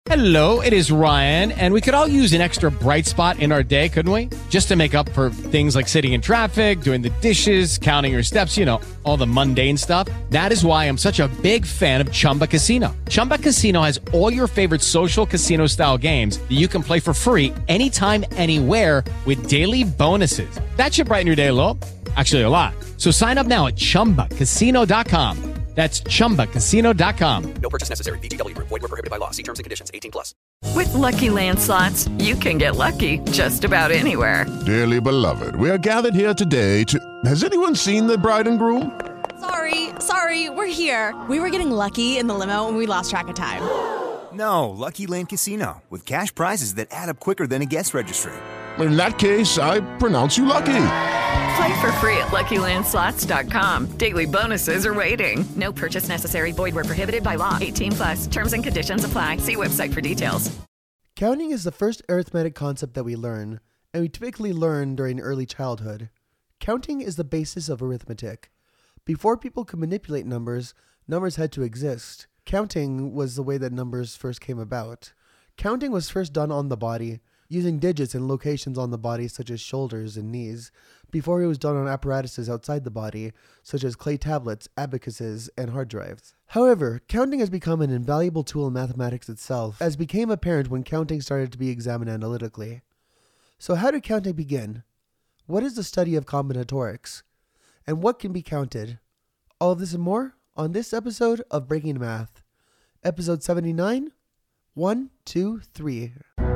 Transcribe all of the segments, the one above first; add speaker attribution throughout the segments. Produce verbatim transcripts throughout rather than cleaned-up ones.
Speaker 1: Hello, it is Ryan, and we could all use an extra bright spot in our day, couldn't we? Just to make up for things like sitting in traffic, doing the dishes, counting your steps, you know, all the mundane stuff. That is why I'm such a big fan of Chumba Casino. Chumba Casino has all your favorite social casino-style games that you can play for free anytime, anywhere with daily bonuses. That should brighten your day a little. Actually, a lot. So sign up now at chumba casino dot com. That's chumba casino dot com.
Speaker 2: No purchase necessary. V G W Group. Void where prohibited by law. See terms and conditions. eighteen plus.
Speaker 3: With Lucky Land Slots, you can get lucky just about anywhere.
Speaker 4: Dearly beloved, we are gathered here today to... Has anyone seen the bride and groom?
Speaker 5: Sorry, sorry, we're here. We were getting lucky in the limo and we lost track of time.
Speaker 6: No, Lucky Land Casino. With cash prizes that add up quicker than a guest registry.
Speaker 4: In that case, I pronounce you lucky.
Speaker 3: Play for free at lucky land slots dot com. Daily bonuses are waiting. No purchase necessary. Void where prohibited by law. eighteen plus. Terms and conditions apply. See website for details.
Speaker 7: Counting is the first arithmetic concept that we learn, and we typically learn during early childhood. Counting is the basis of arithmetic. Before people could manipulate numbers, numbers had to exist. Counting was the way that numbers first came about. Counting was first done on the body, using digits and locations on the body such as shoulders and knees, before it was done on apparatuses outside the body, such as clay tablets, abacuses, and hard drives. However, counting has become an invaluable tool in mathematics itself, as became apparent when counting started to be examined analytically. So how did counting begin? What is the study of combinatorics? And what can be counted? All of this and more on this episode of Breaking Math. Episode seventy-nine, one, two, three.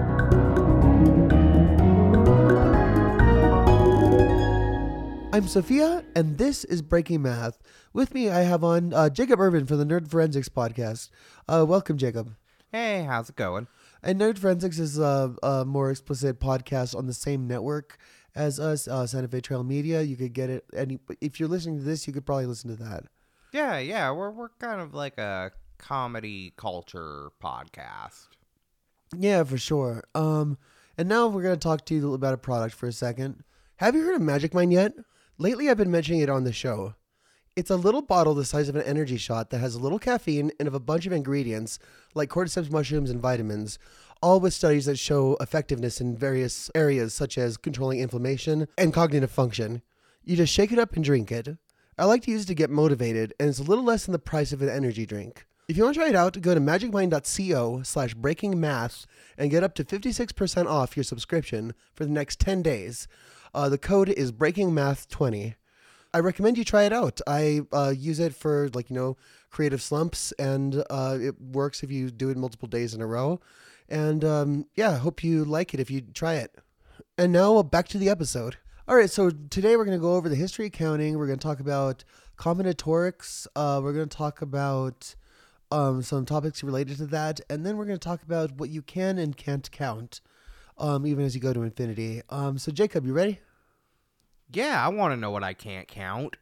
Speaker 7: I'm Sophia, and this is Breaking Math. With me, I have on uh, Jacob Irvin from the Nerd Forensics podcast. Uh, welcome, Jacob.
Speaker 8: Hey, how's it going?
Speaker 7: And Nerd Forensics is a, a more explicit podcast on the same network as us, uh, Santa Fe Trail Media. You could get it any. If you're listening to this, you could probably listen to that.
Speaker 8: Yeah, yeah, we're we're kind of like a comedy culture podcast.
Speaker 7: Yeah, for sure. Um, and now we're gonna talk to you about a product for a second. Have you heard of Magic Mind yet? Lately, I've been mentioning it on the show. It's a little bottle the size of an energy shot that has a little caffeine and of a bunch of ingredients like cordyceps mushrooms and vitamins, all with studies that show effectiveness in various areas such as controlling inflammation and cognitive function. You just shake it up and drink it. I like to use it to get motivated, and it's a little less than the price of an energy drink. If you want to try it out, go to magicmind.co slash breakingmath and get up to fifty-six percent off your subscription for the next ten days. Uh, the code is breaking math twenty. I recommend you try it out. I uh, use it for, like, you know, creative slumps, and uh, it works if you do it multiple days in a row. And um, yeah, I hope you like it if you try it. And now back to the episode. All right, so today we're going to go over the history of counting. We're going to talk about combinatorics. Uh, we're going to talk about um, some topics related to that. And then we're going to talk about what you can and can't count, um, even as you go to infinity. Um, so Jacob, you ready?
Speaker 8: Yeah, I want to know what I can't count.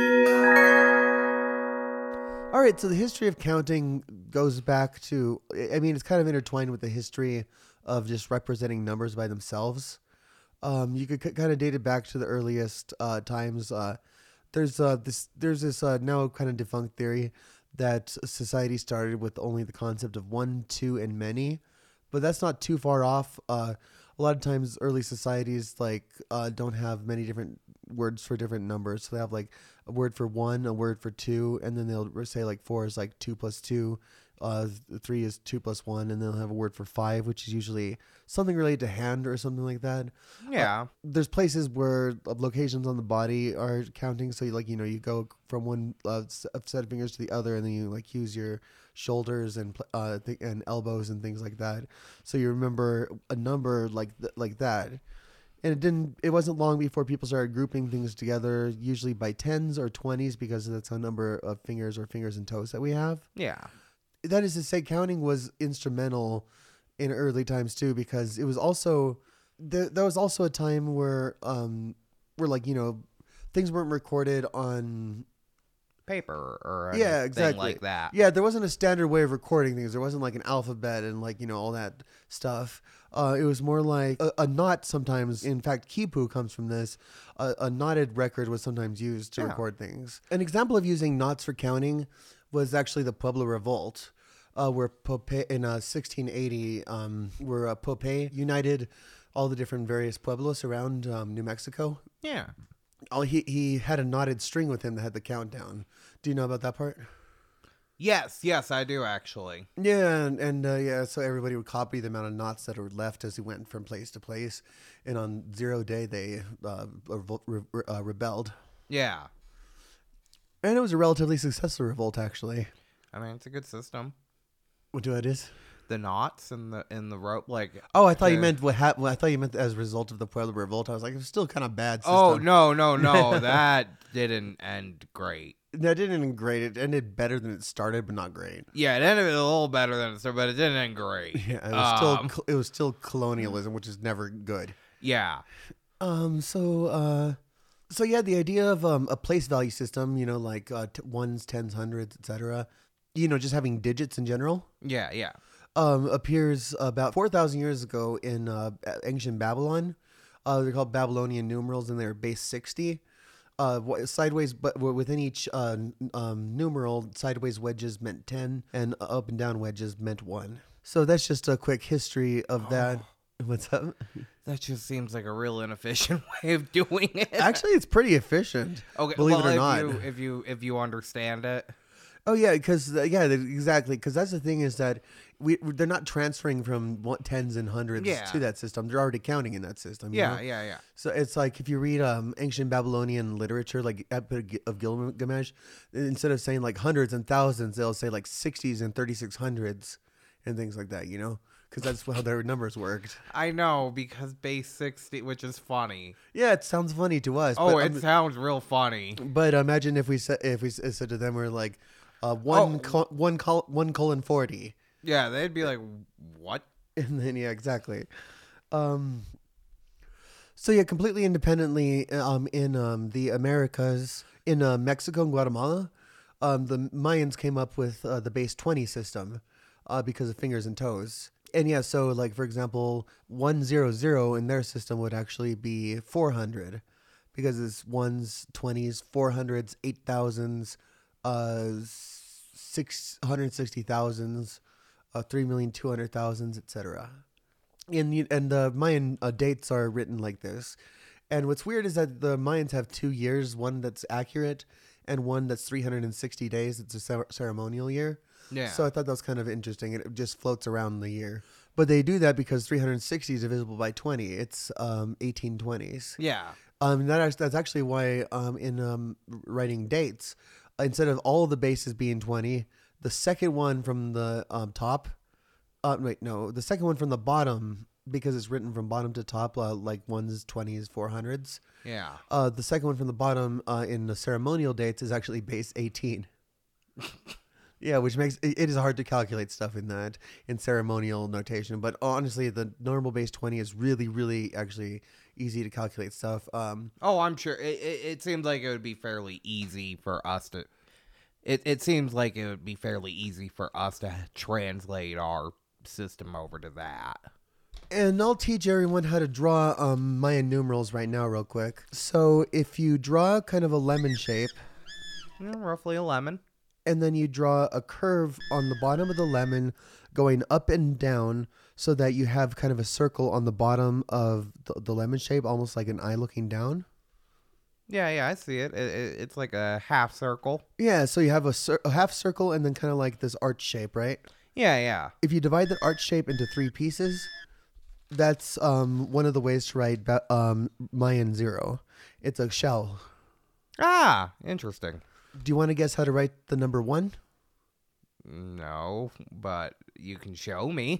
Speaker 7: All right, so the history of counting goes back to, I mean, it's kind of intertwined with the history of just representing numbers by themselves. Um, you could c- kind of date it back to the earliest uh, times. Uh, there's uh, this there's this uh, now kind of defunct theory that society started with only the concept of one, two, and many, but that's not too far off. Uh, a lot of times early societies like uh, don't have many different words for different numbers. So they have like a word for one, a word for two, and then they'll say like four is like two plus two, uh, three is two plus one, and they'll have a word for five, which is usually something related to hand or something like that.
Speaker 8: Yeah.
Speaker 7: Uh, there's places where locations on the body are counting. So you, like, you know, you go from one uh, set of fingers to the other, and then you like use your shoulders and uh th- and elbows and things like that. So you remember a number like th- like that. And it didn't. It wasn't long before people started grouping things together, usually by tens or twenties, because that's a number of fingers or fingers and toes that we have.
Speaker 8: Yeah.
Speaker 7: That is to say, counting was instrumental in early times too, because it was also there. There was also a time where, um, where like you know, things weren't recorded on
Speaker 8: paper or
Speaker 7: yeah,
Speaker 8: anything
Speaker 7: exactly
Speaker 8: like that.
Speaker 7: Yeah, there wasn't a standard way of recording things. There wasn't like an alphabet and like, you know, all that stuff. Uh, it was more like a, a knot sometimes. In fact, Kipu comes from this. A, a knotted record was sometimes used to
Speaker 8: Yeah.
Speaker 7: record things. An example of using knots for counting was actually the Pueblo Revolt. uh, where Pope in uh, sixteen eighty, um, where uh, Pope united all the different various pueblos around um, New Mexico.
Speaker 8: Yeah.
Speaker 7: Oh, he he had a knotted string with him that had the countdown. Do you know about that part?
Speaker 8: Yes, yes, I do actually.
Speaker 7: Yeah, and, and uh, yeah, so everybody would copy the amount of knots that were left as he went from place to place, and on zero day they uh, revol- re- uh, rebelled.
Speaker 8: Yeah.
Speaker 7: And it was a relatively successful revolt, actually.
Speaker 8: I mean, it's a good system.
Speaker 7: What do it is?
Speaker 8: The knots and the in the rope, like.
Speaker 7: Oh, I thought you
Speaker 8: the-
Speaker 7: meant what hap- well, I thought you meant as a result of the Pueblo revolt. I was like, it's still kind of bad. System.
Speaker 8: Oh no, no, no! That didn't end great.
Speaker 7: That didn't end great. It ended better than it started, but not great.
Speaker 8: Yeah, it ended a little better than it started, but it didn't end great.
Speaker 7: Yeah, it was still
Speaker 8: Um,
Speaker 7: col- it was still colonialism, which is never good.
Speaker 8: Yeah.
Speaker 7: Um. So, uh, so yeah, the idea of um a place value system, you know, like uh, t- ones, tens, hundreds, et cetera. You know, just having digits in general.
Speaker 8: Yeah, yeah.
Speaker 7: Um, appears about four thousand years ago in uh, ancient Babylon. Uh, they're called Babylonian numerals, and they're base sixty. Uh, wh- sideways, but within each uh, um, numeral, sideways wedges meant ten, and up and down wedges meant one. So that's just a quick history of that. What's up?
Speaker 8: That just seems like a real inefficient way of doing it.
Speaker 7: Actually, it's pretty efficient.
Speaker 8: Okay,
Speaker 7: believe
Speaker 8: well,
Speaker 7: it or
Speaker 8: if
Speaker 7: not.
Speaker 8: You, if you if you understand it.
Speaker 7: Oh yeah, because uh, yeah, that- exactly. Because that's the thing is that we they're not transferring from one, tens and hundreds
Speaker 8: Yeah.
Speaker 7: to that system. They're already counting in that system. you
Speaker 8: Yeah,
Speaker 7: know?
Speaker 8: yeah, yeah.
Speaker 7: So it's like if you read um, ancient Babylonian literature, like Epic of Gilgamesh, instead of saying like hundreds and thousands, they'll say like sixties and thirty-six hundreds and things like that. You know, because that's how their numbers worked.
Speaker 8: I know, because base sixty, which is funny.
Speaker 7: Yeah, it sounds funny to us.
Speaker 8: Oh,
Speaker 7: but,
Speaker 8: it
Speaker 7: um,
Speaker 8: sounds real funny.
Speaker 7: but imagine if we said if we s- said to them, we're like uh, one
Speaker 8: Oh.
Speaker 7: col- one col- one colon forty.
Speaker 8: Yeah, they'd be like, what?
Speaker 7: And then yeah, exactly. Um, so yeah, completely independently um, in um, the Americas, in uh, Mexico and Guatemala, um, the Mayans came up with uh, the base twenty system uh, because of fingers and toes. And yeah, so like for example, one zero zero in their system would actually be four hundred because it's ones, twenties, four hundreds, eight thousands, uh, six hundred sixty thousands. Uh, three million two hundred thousands, et cetera. And you- and the Mayan uh, dates are written like this. And what's weird is that the Mayans have two years, one that's accurate and one that's three hundred sixty days. It's a cer- ceremonial year.
Speaker 8: Yeah.
Speaker 7: So I thought that was kind of interesting. It just floats around the year. But they do that because three hundred sixty is divisible by twenty. It's um, eighteen twenties.
Speaker 8: Yeah.
Speaker 7: Um, that act- that's actually why um, in um, writing dates, instead of all the bases being twenty, the second one from the um, top, uh, wait, no, the second one from the bottom, because it's written from bottom to top, uh, like ones, twenties, four hundreds.
Speaker 8: Yeah.
Speaker 7: Uh, the second one from the bottom uh, in the ceremonial dates is actually base eighteen. Yeah, which makes it, it is hard to calculate stuff in that in ceremonial notation. But honestly, the normal base twenty is really, really actually easy to calculate stuff. Um,
Speaker 8: Oh, I'm sure. It, it, it seems like it would be fairly easy for us to. It, it seems like it would be fairly easy for us to translate our system over to that.
Speaker 7: And I'll teach everyone how to draw um, Mayan numerals right now real quick. So if you draw kind of a lemon shape,
Speaker 8: Yeah, roughly a lemon.
Speaker 7: and then you draw a curve on the bottom of the lemon going up and down so that you have kind of a circle on the bottom of the, the lemon shape, almost like an eye looking down.
Speaker 8: Yeah, yeah, I see it. it, it it's like a half circle.
Speaker 7: Yeah, so you have a, cir- a half circle and then kind of like this arch shape, right?
Speaker 8: Yeah, yeah.
Speaker 7: If you divide that arch shape into three pieces, that's um, one of the ways to write ba- um, Mayan zero. It's a shell.
Speaker 8: Ah, interesting.
Speaker 7: Do you want to guess how to write the number one?
Speaker 8: No, but you can show me.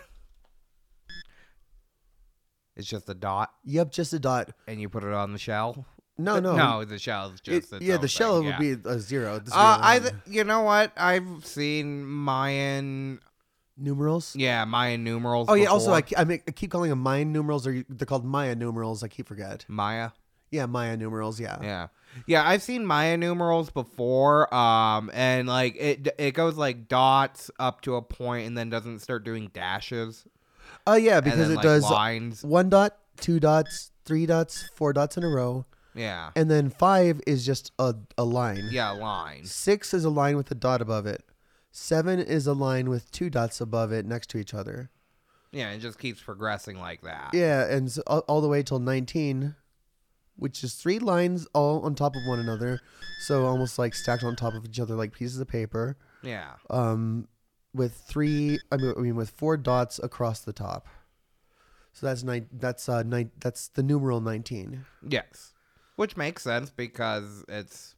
Speaker 8: It's just a dot,
Speaker 7: Yep, just a dot.
Speaker 8: and you put it on the shell.
Speaker 7: No,
Speaker 8: Uh,
Speaker 7: no.
Speaker 8: no. The shell is
Speaker 7: It-
Speaker 8: just its
Speaker 7: yeah,
Speaker 8: own
Speaker 7: the shell
Speaker 8: thing,
Speaker 7: would
Speaker 8: yeah.
Speaker 7: be a zero. This would be
Speaker 8: Uh,
Speaker 7: a
Speaker 8: I,
Speaker 7: one.
Speaker 8: th- you know what? I've seen Mayan,
Speaker 7: Numerals?
Speaker 8: yeah, Mayan numerals.
Speaker 7: Oh, yeah, also,
Speaker 8: before.
Speaker 7: I, ke- I, mean, I keep calling them Mayan numerals, or you- they're called Maya numerals. I keep forget.
Speaker 8: Maya.
Speaker 7: Yeah, Maya numerals, yeah.
Speaker 8: Yeah. Yeah, I've seen Maya numerals before, um, and like it, it goes like dots up to a point, and then doesn't start doing dashes.
Speaker 7: Oh, yeah,
Speaker 8: and
Speaker 7: because
Speaker 8: then,
Speaker 7: it
Speaker 8: like,
Speaker 7: does
Speaker 8: lines.
Speaker 7: one dot, two dots, three dots, four dots in a row.
Speaker 8: Yeah,
Speaker 7: And then five is just a, a line.
Speaker 8: yeah, lines.
Speaker 7: Six is a line with a dot above it. Seven is a line with two dots above it next to each other.
Speaker 8: Yeah, it just keeps progressing like that.
Speaker 7: Yeah, and so all, all the way till nineteen, which is three lines all on top of one another. So almost like stacked on top of each other like pieces of paper.
Speaker 8: Yeah.
Speaker 7: Um, with three, I mean, I mean with four dots across the top. So that's nine. That's uh nine. That's the numeral nineteen.
Speaker 8: Yes, which makes sense because it's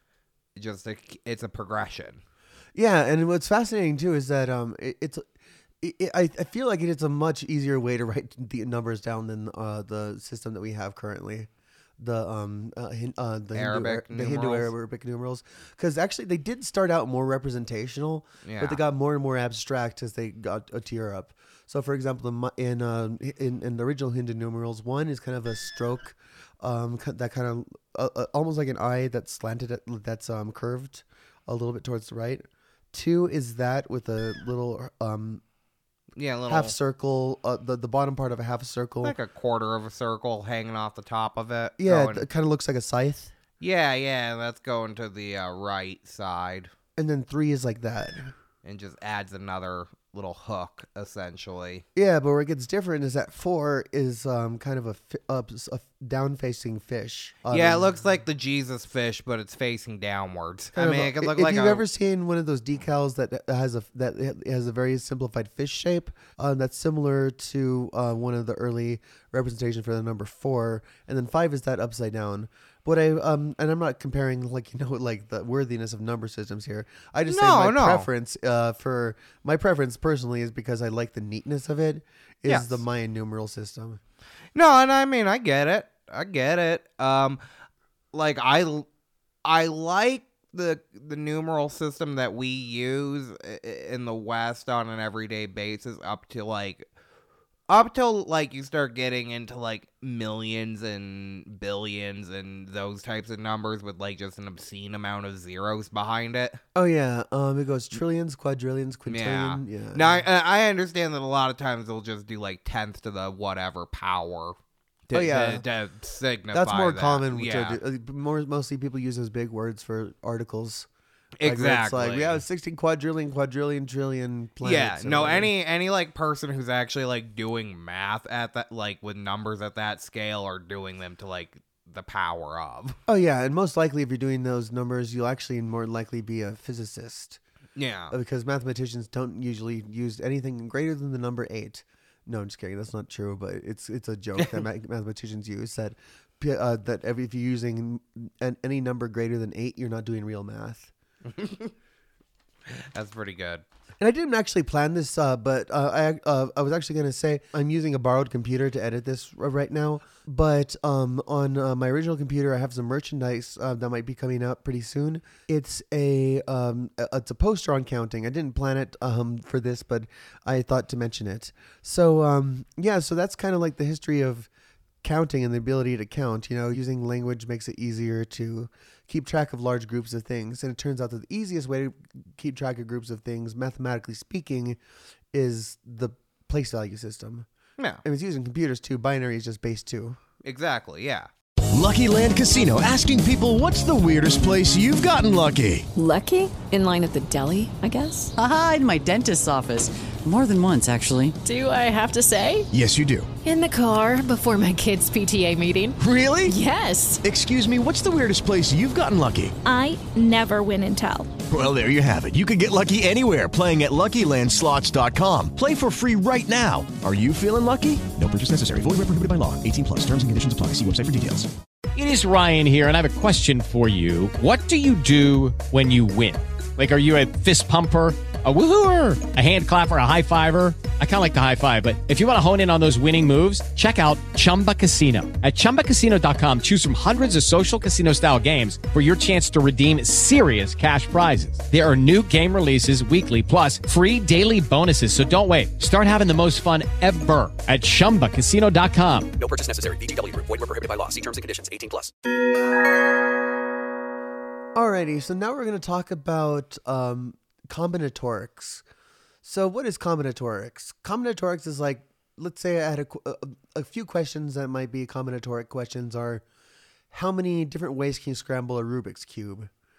Speaker 8: just a it's a progression.
Speaker 7: Yeah, and what's fascinating too is that um, it, it's. It, it, I, I feel like it's a much easier way to write the numbers down than uh, the system that we have currently, the um uh, hin, uh the
Speaker 8: Arabic
Speaker 7: Hindu, the Hindu Arabic numerals, because actually they did start out more representational,
Speaker 8: Yeah.
Speaker 7: but they got more and more abstract as they got a tier up. So, for example, in uh, in in the original Hindu numerals, one is kind of a stroke, um that kind of uh, uh, almost like an eye that's slanted, at, that's um curved a little bit towards the right. Two is that with a little um.
Speaker 8: Yeah, a little
Speaker 7: half circle, uh, the the bottom part of a half circle,
Speaker 8: like a quarter of a circle hanging off the top of it.
Speaker 7: Yeah,
Speaker 8: going,
Speaker 7: it kind of looks like a scythe.
Speaker 8: Yeah, yeah, that's going to the uh, right side.
Speaker 7: And then three is like that,
Speaker 8: and just adds another little hook, essentially.
Speaker 7: Yeah, but where it gets different is that four is um kind of a, fi- uh, a down facing fish. Um,
Speaker 8: Yeah, it looks like the Jesus fish, but it's facing downwards. I
Speaker 7: kind
Speaker 8: mean,
Speaker 7: of a-
Speaker 8: it could look
Speaker 7: if
Speaker 8: like
Speaker 7: you've
Speaker 8: a,
Speaker 7: ever seen one of those decals that has a that has a very simplified fish shape, uh, that's similar to uh, one of the early representations for the number four, and then five is that upside down. What I um and I'm not comparing like you know like the worthiness of number systems here. I just
Speaker 8: No,
Speaker 7: say my
Speaker 8: no.
Speaker 7: preference uh for my preference personally is because I like the neatness of it. Is
Speaker 8: Yes.
Speaker 7: the Mayan numeral system.
Speaker 8: No, and I mean, I get it. I get it. Um, like I, I like the the numeral system that we use i- in the West on an everyday basis up to like, up till like you start getting into like millions and billions and those types of numbers with like just an obscene amount of zeros behind it.
Speaker 7: Oh yeah, um, it goes trillions, quadrillions,
Speaker 8: Yeah.
Speaker 7: quintillion. Yeah.
Speaker 8: Now I, I understand that a lot of times they'll just do like tenth to the whatever power. To,
Speaker 7: Oh, yeah.
Speaker 8: to, to signify
Speaker 7: That's more
Speaker 8: that.
Speaker 7: common. Which
Speaker 8: Yeah.
Speaker 7: are, uh, more mostly people use those big words for articles. Like, where
Speaker 8: Exactly.
Speaker 7: it's like we have sixteen quadrillion, quadrillion, trillion planets.
Speaker 8: Yeah,
Speaker 7: or
Speaker 8: no,
Speaker 7: whatever.
Speaker 8: any any like person who's actually like doing math at that, like with numbers at that scale, or doing them to like the power of.
Speaker 7: Oh yeah, and most likely if you're doing those numbers, you'll actually more likely be a physicist.
Speaker 8: Yeah.
Speaker 7: Uh, Because mathematicians don't usually use anything greater than the number eight. No, I'm just kidding. That's not true, but it's it's a joke that ma- mathematicians use that p- uh, that every, if you're using an, any number greater than eight, you're not doing real math.
Speaker 8: That's pretty good.
Speaker 7: And I didn't actually plan this, uh, but uh, I uh, I was actually going to say I'm using a borrowed computer to edit this r- right now. But um, on uh, my original computer, I have some merchandise uh, that might be coming out pretty soon. It's a um, a- it's a poster on counting. I didn't plan it um, for this, but I thought to mention it. So um, yeah, so that's kind of like the history of counting and the ability to count. You know, using language makes it easier to keep track of large groups of things. And it turns out that the easiest way to keep track of groups of things, mathematically speaking, is the place value system.
Speaker 8: Yeah,
Speaker 7: And it's using computers too. Binary is just base two.
Speaker 8: exactly. Yeah.
Speaker 9: Lucky Land Casino, asking people, what's the weirdest place you've gotten lucky?
Speaker 10: Lucky? In line at the deli, I guess?
Speaker 11: Aha, in my dentist's office. More than once, actually.
Speaker 10: Do I have to say?
Speaker 9: Yes, you do.
Speaker 10: In the car before my kids' P T A meeting.
Speaker 9: Really?
Speaker 10: Yes.
Speaker 9: Excuse me, what's the weirdest place you've gotten lucky?
Speaker 12: I never win and tell.
Speaker 9: Well, there you have it. You can get lucky anywhere, playing at Lucky Land Slots dot com. Play for free right now. Are you feeling lucky? No purchase necessary. Void where prohibited by law. eighteen plus. Terms and conditions apply. See website for details.
Speaker 1: It is Ryan here, and I have a question for you. What do you do when you win? Like, are you a fist pumper, a woohooer, a hand clapper, a high fiver? I kind of like the high five, but if you want to hone in on those winning moves, check out Chumba Casino. At chumba casino dot com, choose from hundreds of social casino style games for your chance to redeem serious cash prizes. There are new game releases weekly, plus free daily bonuses. So don't wait. Start having the most fun ever at chumba casino dot com.
Speaker 2: No purchase necessary. V G W. Void where prohibited by law. See terms and conditions. eighteen plus.
Speaker 7: Alrighty, so now we're going to talk about um, combinatorics. So what is combinatorics? Combinatorics is like, let's say I had a, qu- a, a few questions that might be combinatoric questions are, how many different ways can you scramble a Rubik's Cube?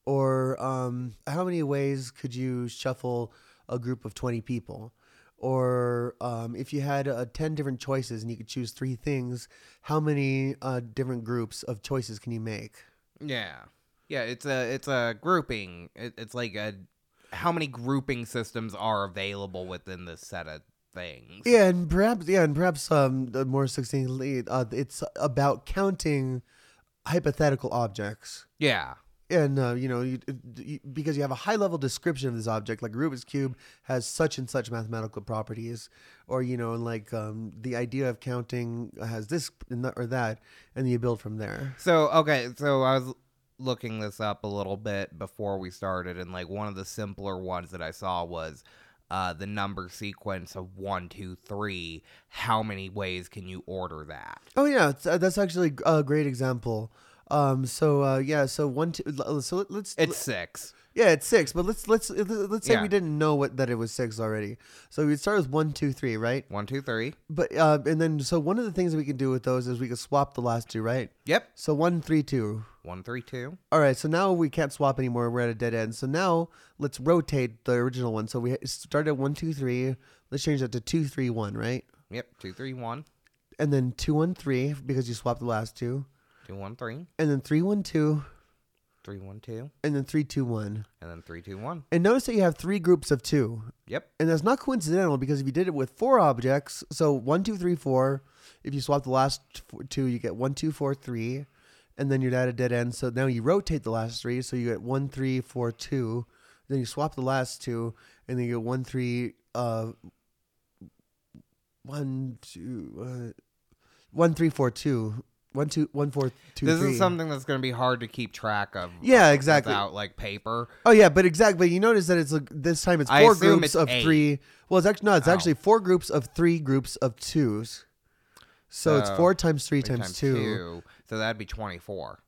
Speaker 7: Or um, how many ways could you shuffle a group of twenty people? Or um, if you had uh, ten different choices and you could choose three things, how many uh, different groups of choices can you make?
Speaker 8: Yeah. Yeah, it's a it's a grouping. It, it's like a how many grouping systems are available within this set of things.
Speaker 7: Yeah, and perhaps yeah, and perhaps um, more succinctly, uh, it's about counting hypothetical objects.
Speaker 8: Yeah.
Speaker 7: And, uh, you know, you, you, because you have a high-level description of this object, like Rubik's Cube has such and such mathematical properties, or, you know, like um, the idea of counting has this or that, and you build from there.
Speaker 8: So, okay, so I was looking this up a little bit before we started, and, like, one of the simpler ones that I saw was uh, the number sequence of one, two, three. How many ways can you order that?
Speaker 7: Oh, yeah, it's, uh, that's actually a great example. Um. So uh. Yeah. So one. Two. So let, let's.
Speaker 8: It's six.
Speaker 7: Yeah, it's six. But let's let's let's say
Speaker 8: Yeah.
Speaker 7: we didn't know what that it was six already. So we'd start with one, two, three, right?
Speaker 8: One, two, three.
Speaker 7: But uh, and then so one of the things that we can do with those is we can swap the last two, right?
Speaker 8: Yep.
Speaker 7: So one, three, two.
Speaker 8: One, three, two.
Speaker 7: All right. So now we can't swap anymore. We're at a dead end. So now let's rotate the original one. So we started at one, two, three. Let's change that to two, three, one, right?
Speaker 8: Yep. Two, three, one.
Speaker 7: And then two, one, three because you swapped the last two.
Speaker 8: Two, one, three.
Speaker 7: And then three, one, two.
Speaker 8: Three, one, two.
Speaker 7: And then three, two, one.
Speaker 8: And then three, two, one.
Speaker 7: And notice that you have three groups of two.
Speaker 8: Yep.
Speaker 7: And that's not coincidental because if you did it with four objects, so one, two, three, four. If you swap the last two, you get one, two, four, three, and then you're at a dead end. So now you rotate the last three, so you get one, three, four, two. Then you swap the last two, and then you get one, three, uh, one, two, uh, one, three, four, two. One, two, one, four, two,
Speaker 8: this
Speaker 7: three.
Speaker 8: is something that's going to be hard to keep track of.
Speaker 7: Yeah, exactly.
Speaker 8: Without like paper.
Speaker 7: Oh yeah, but exactly. You notice that it's like this time it's
Speaker 8: I
Speaker 7: four
Speaker 8: assume
Speaker 7: groups
Speaker 8: it's
Speaker 7: of
Speaker 8: eight.
Speaker 7: three. Well, it's actually no, it's
Speaker 8: Oh.
Speaker 7: actually four groups of three groups of twos. So, it's four times three,
Speaker 8: three
Speaker 7: times, two.
Speaker 8: So that'd be twenty-four.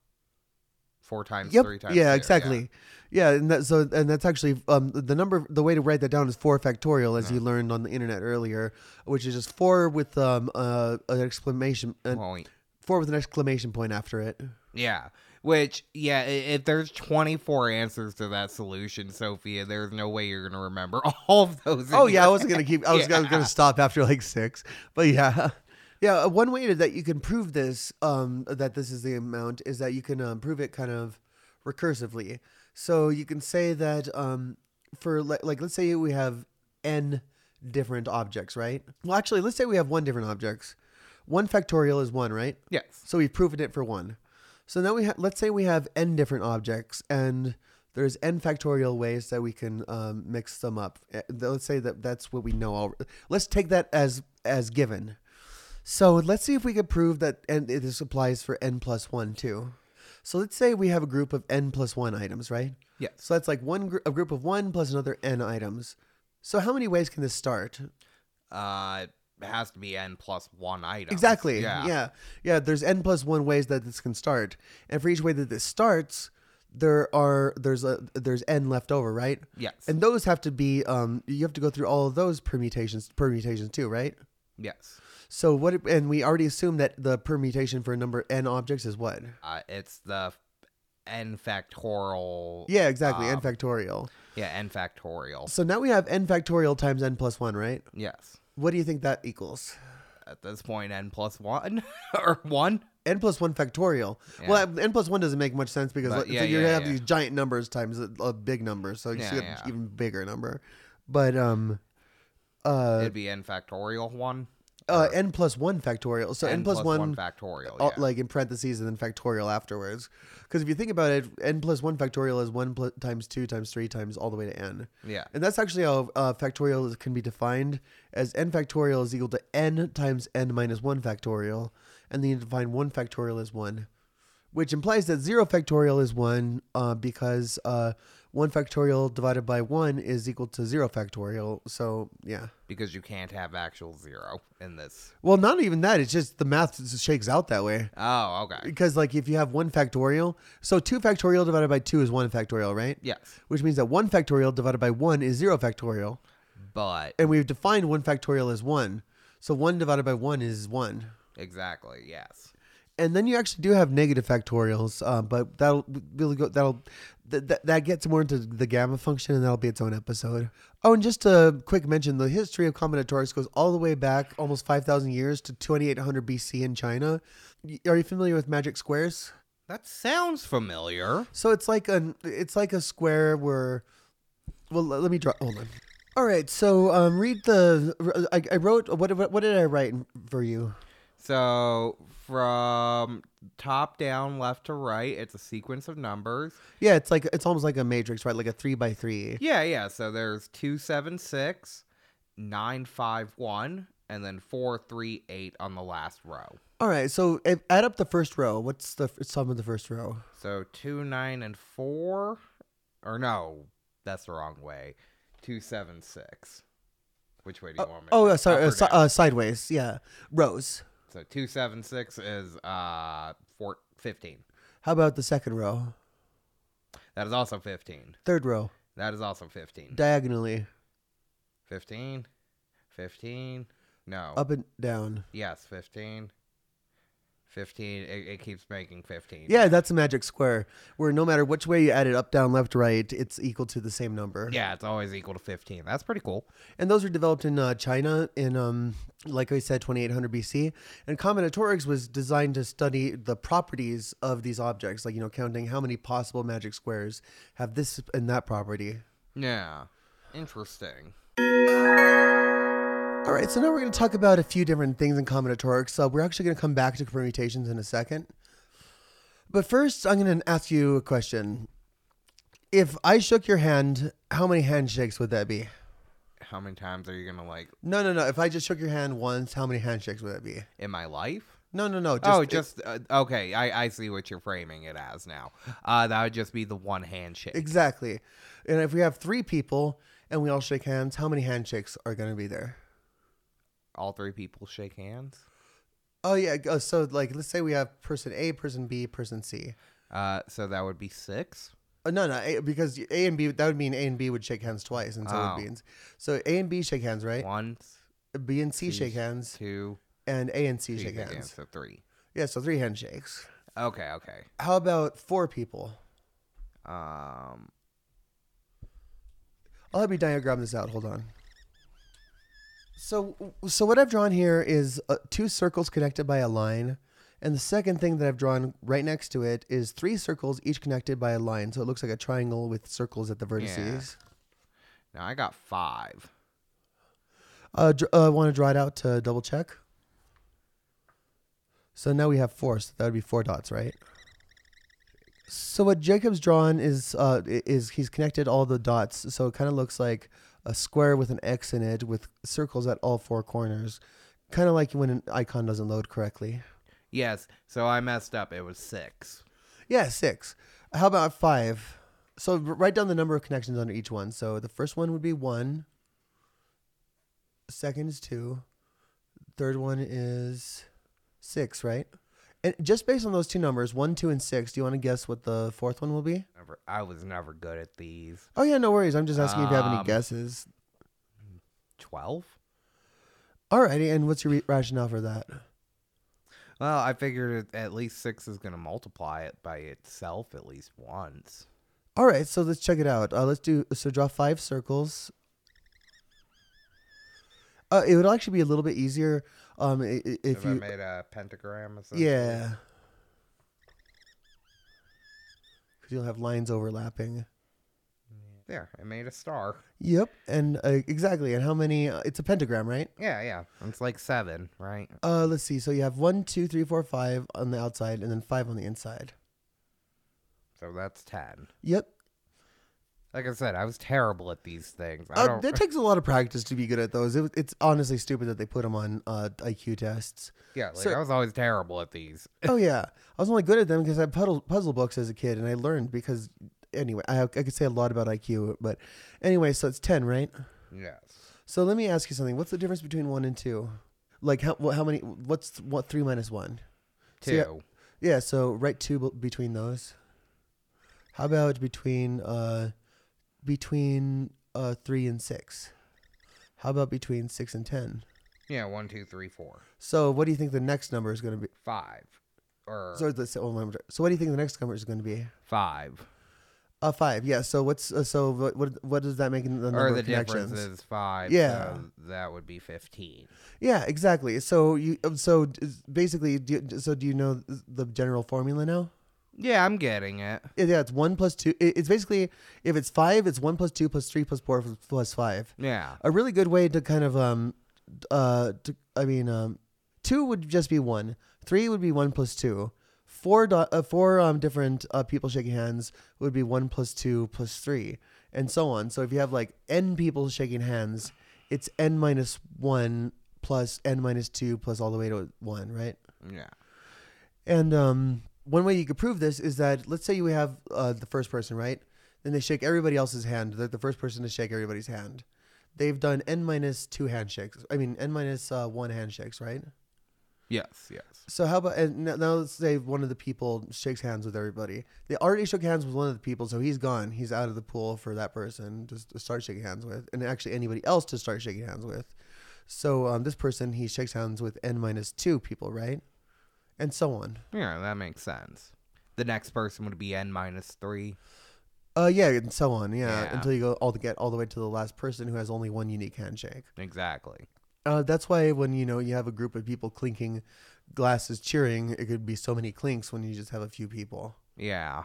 Speaker 8: Four times
Speaker 7: Yep.
Speaker 8: three times
Speaker 7: yeah,
Speaker 8: two.
Speaker 7: exactly. Yeah. and that so and that's actually um the number. The way to write that down is four factorial, as you learned on the internet earlier, which is just four with um uh, an exclamation. An,
Speaker 8: Point.
Speaker 7: Four with an exclamation point after it.
Speaker 8: Yeah. Which, yeah, i- if there's twenty-four answers to that solution, Sophia, there's no way you're going to remember all of those.
Speaker 7: Oh
Speaker 8: in
Speaker 7: yeah,
Speaker 8: your
Speaker 7: I wasn't gonna keep. I was,
Speaker 8: Yeah.
Speaker 7: I was gonna stop after like six, but yeah, yeah. One way to, that you can prove this, um, that this is the amount, is that you can um, prove it kind of recursively. So you can say that um, for like, like, let's say we have n different objects, right? Well, actually, let's say we have one different objects. One factorial is one, right?
Speaker 8: Yes.
Speaker 7: So we've proven it for one. So now we have, let's say we have n different objects, and there's n factorial ways that we can um, mix them up. Uh, Let's say that that's what we know. All. Let's take that as as given. So let's see if we can prove that n, this applies for n plus one too. So let's say we have a group of n plus one items, right?
Speaker 8: Yes.
Speaker 7: So that's like one gr- a group of one plus another n items. So how many ways can this start?
Speaker 8: Uh, it has to be n plus one item.
Speaker 7: Exactly.
Speaker 8: Yeah.
Speaker 7: yeah. Yeah. There's n plus one ways that this can start. And for each way that this starts, there are there's a there's n left over, right?
Speaker 8: Yes.
Speaker 7: And those have to be um you have to go through all of those permutations permutations too, right?
Speaker 8: Yes.
Speaker 7: So what it- and we already assumed that the permutation for a number n objects is what?
Speaker 8: Uh, it's the n factorial.
Speaker 7: Yeah, exactly.
Speaker 8: um,
Speaker 7: n factorial.
Speaker 8: Yeah, n factorial.
Speaker 7: So now we have n factorial times n plus one, right?
Speaker 8: Yes.
Speaker 7: What do you think that equals?
Speaker 8: At this point, n plus one or one.
Speaker 7: N plus one factorial.
Speaker 8: Yeah.
Speaker 7: Well, n plus one doesn't make much sense because
Speaker 8: But
Speaker 7: like,
Speaker 8: yeah,
Speaker 7: so you're
Speaker 8: yeah,
Speaker 7: gonna have
Speaker 8: yeah.
Speaker 7: these giant numbers times a, a big number, so you
Speaker 8: Yeah,
Speaker 7: see an
Speaker 8: yeah.
Speaker 7: even bigger number. But um, uh,
Speaker 8: It'd be n factorial one.
Speaker 7: uh, n plus one factorial. So n,
Speaker 8: N
Speaker 7: plus,
Speaker 8: plus
Speaker 7: one,
Speaker 8: one factorial,
Speaker 7: uh,
Speaker 8: yeah.
Speaker 7: like in parentheses and then factorial afterwards. Because if you think about it, n plus one factorial is one pl- times two times three times all the way to n.
Speaker 8: Yeah.
Speaker 7: And that's actually how uh, factorial is, can be defined as n factorial is equal to n times n minus one factorial. And then you define one factorial as one, which implies that zero factorial is one uh, because uh, one factorial divided by one is equal to zero factorial. So, yeah.
Speaker 8: Because you can't have actual zero in this.
Speaker 7: Well, not even that. It's just the math just shakes out that way.
Speaker 8: Oh, okay.
Speaker 7: Because, like, if you have one factorial, so two factorial divided by two is one factorial, right?
Speaker 8: Yes.
Speaker 7: Which means that one factorial divided by one is zero factorial.
Speaker 8: But.
Speaker 7: And we've defined one factorial as one. So one divided by one is one.
Speaker 8: Exactly, yes.
Speaker 7: And then you actually do have negative factorials, uh, but that'll really go. That'll th- th- that gets more into the gamma function, and that'll be its own episode. Oh, and just a quick mention, the history of combinatorics goes all the way back almost five thousand years to twenty-eight hundred B C in China. Y- Are you familiar with magic squares?
Speaker 8: That sounds familiar.
Speaker 7: So it's like a, it's like a square where, well, let me draw, hold on. All right, so um, read the, I, I wrote, what, what did I write for you?
Speaker 8: So from top down, left to right, it's a sequence of numbers.
Speaker 7: Yeah, it's like, it's almost like a matrix, right? Like a three by three.
Speaker 8: Yeah, yeah. So there's two, seven, six, nine, five, one, and then four, three, eight on the last row.
Speaker 7: All right, so if, add up the first row. What's the f- sum of the first row?
Speaker 8: So two, nine, and four, or no, that's the wrong way. Two, seven, six. Which way do you
Speaker 7: Uh,
Speaker 8: want me?
Speaker 7: oh,
Speaker 8: to
Speaker 7: uh, sorry,
Speaker 8: Up
Speaker 7: uh,
Speaker 8: or
Speaker 7: si-
Speaker 8: down?
Speaker 7: uh, sideways. Yeah, rows.
Speaker 8: So two, seven, six is uh four, fifteen.
Speaker 7: How about the second row?
Speaker 8: That is also fifteen.
Speaker 7: Third row.
Speaker 8: That is also fifteen.
Speaker 7: Diagonally.
Speaker 8: fifteen. fifteen. No.
Speaker 7: Up and down.
Speaker 8: Yes, fifteen. fifteen. It, it keeps making fifteen.
Speaker 7: Yeah, that's a magic square where no matter which way you add it, up, down, left, right, it's equal to the same number.
Speaker 8: Yeah, it's always equal to fifteen. That's pretty cool.
Speaker 7: And those were developed in uh, China in, um, like I said, twenty-eight hundred B C. And combinatorics was designed to study the properties of these objects, like, you know, counting how many possible magic squares have this and that property.
Speaker 8: Yeah. Interesting.
Speaker 7: All right, so now we're going to talk about a few different things in combinatorics. So we're actually going to come back to permutations in a second. But first, I'm going to ask you a question. If I shook your hand, how many handshakes would that be?
Speaker 8: How many times are you going to like...
Speaker 7: No, no, no. If I just shook your hand once, how many handshakes would that be?
Speaker 8: In my life?
Speaker 7: No, no, no.
Speaker 8: Just, oh, just... Uh, okay, I, I see what you're framing it as now. Uh, that would just be the one handshake.
Speaker 7: Exactly. And if we have three people and we all shake hands, how many handshakes are going to be there?
Speaker 8: All three people shake hands?
Speaker 7: Oh, yeah. uh, So, like, let's say we have person A, person B, person C.
Speaker 8: Uh, so that would be six?
Speaker 7: Uh, no, no, A, because A and B, that would mean A and B would shake hands twice, and so
Speaker 8: Oh.
Speaker 7: would B and C. So A and B shake hands, right?
Speaker 8: Once.
Speaker 7: B and C
Speaker 8: two,
Speaker 7: shake hands.
Speaker 8: Two.
Speaker 7: And A and C
Speaker 8: two
Speaker 7: shake
Speaker 8: shake
Speaker 7: hands.
Speaker 8: So three.
Speaker 7: Yeah, so three handshakes.
Speaker 8: Okay, okay.
Speaker 7: How about four people?
Speaker 8: Um,
Speaker 7: I'll have you diagram this out. Hold on. So, so what I've drawn here is uh, two circles connected by a line. And the second thing that I've drawn right next to it is three circles, each connected by a line. So it looks like a triangle with circles at the vertices.
Speaker 8: now I got five.
Speaker 7: Uh, dr- uh, want to draw it out to double check? So now we have four. So that would be four dots, right? So what Jacob's drawn is uh, is he's connected all the dots. So it kind of looks like a square with an X in it with circles at all four corners. Kind of like when an icon doesn't load correctly.
Speaker 8: Yes, so I messed up. It was six.
Speaker 7: Yeah, six. How about five? So write down the number of connections under each one. So the first one would be one. Second is two. Third one is six, right? And just based on those two numbers, one, two, and six, do you want to guess what the fourth one will be?
Speaker 8: Never, I was never good at these.
Speaker 7: Oh, yeah, no worries. I'm just asking if you have any
Speaker 8: Um,
Speaker 7: guesses.
Speaker 8: Twelve?
Speaker 7: Alrighty, and what's your re- rationale for that?
Speaker 8: Well, I figured at least six is going to multiply it by itself at least once.
Speaker 7: All right, so let's check it out. Uh, let's do, so draw five circles. Uh, it would actually be a little bit easier um, i- i- if
Speaker 8: If
Speaker 7: you...
Speaker 8: I made a pentagram or something.
Speaker 7: Yeah. Because you'll have lines overlapping.
Speaker 8: There, I made a star.
Speaker 7: Yep, and uh, exactly. And how many? Uh, it's a pentagram, right?
Speaker 8: Yeah, yeah. It's like seven, right?
Speaker 7: Uh, let's see. So you have one, two, three, four, five on the outside, and then five on the inside.
Speaker 8: So that's ten.
Speaker 7: Yep.
Speaker 8: Like I said, I was terrible at these things. I
Speaker 7: Uh,
Speaker 8: don't...
Speaker 7: it takes a lot of practice to be good at those. It, it's honestly stupid that they put them on uh, I Q tests.
Speaker 8: Yeah, like
Speaker 7: So-
Speaker 8: I was always terrible at these.
Speaker 7: oh yeah, I was only good at them because I had puzzle puzzle books as a kid, and I learned because anyway, I have, I could say a lot about I Q, but anyway, so it's ten, right?
Speaker 8: Yes.
Speaker 7: So let me ask you something. What's the difference between one and two? Like how what, how many? What's what? Three minus one? So
Speaker 8: Two.
Speaker 7: yeah, yeah. So write two b- between those. How about between uh between uh three and six? How about between six and ten?
Speaker 8: Yeah, one, two, three, four.
Speaker 7: So what do you think the next number is going to be?
Speaker 8: Five. Or
Speaker 7: So let's say, oh, so what do you think the next number is going to be?
Speaker 8: five.
Speaker 7: Uh, five. Yeah. So what's uh, so what, what what does that make in the number
Speaker 8: or the
Speaker 7: of connections?
Speaker 8: difference is five.
Speaker 7: Yeah.
Speaker 8: So that would be fifteen.
Speaker 7: Yeah. Exactly. So you so basically do you, so do you know the general formula now?
Speaker 8: Yeah, I'm getting it.
Speaker 7: Yeah, it's one plus two. It's basically, if it's five, it's one plus two plus three plus four plus five.
Speaker 8: Yeah.
Speaker 7: A really good way to kind of, um, uh, to, I mean, um, two would just be one. Three would be one plus two. Four, do, uh, four um, different uh, people shaking hands would be one plus two plus three, and so on. So if you have like n people shaking hands, it's n minus one plus n minus two plus all the way to one, right?
Speaker 8: Yeah.
Speaker 7: And um. One way you could prove this is that, let's say you have uh, the first person, right? Then they shake everybody else's hand. They're the first person to shake everybody's hand. They've done n minus two handshakes. I mean, n minus uh, one handshakes, right?
Speaker 8: Yes, yes.
Speaker 7: So how about, and now let's say one of the people shakes hands with everybody. They already shook hands with one of the people, so he's gone. He's out of the pool for that person to, to start shaking hands with, and actually anybody else to start shaking hands with. So um, this person, he shakes hands with n minus two people, right? And so on.
Speaker 8: Yeah, that makes sense. The next person would be n minus three.
Speaker 7: Uh, yeah, and so on. Yeah,
Speaker 8: Yeah.
Speaker 7: until you go all to get all the way to the last person who has only one unique handshake.
Speaker 8: Exactly.
Speaker 7: Uh, that's why when you know you have a group of people clinking glasses, cheering, it could be so many clinks when you just have a few people.
Speaker 8: Yeah.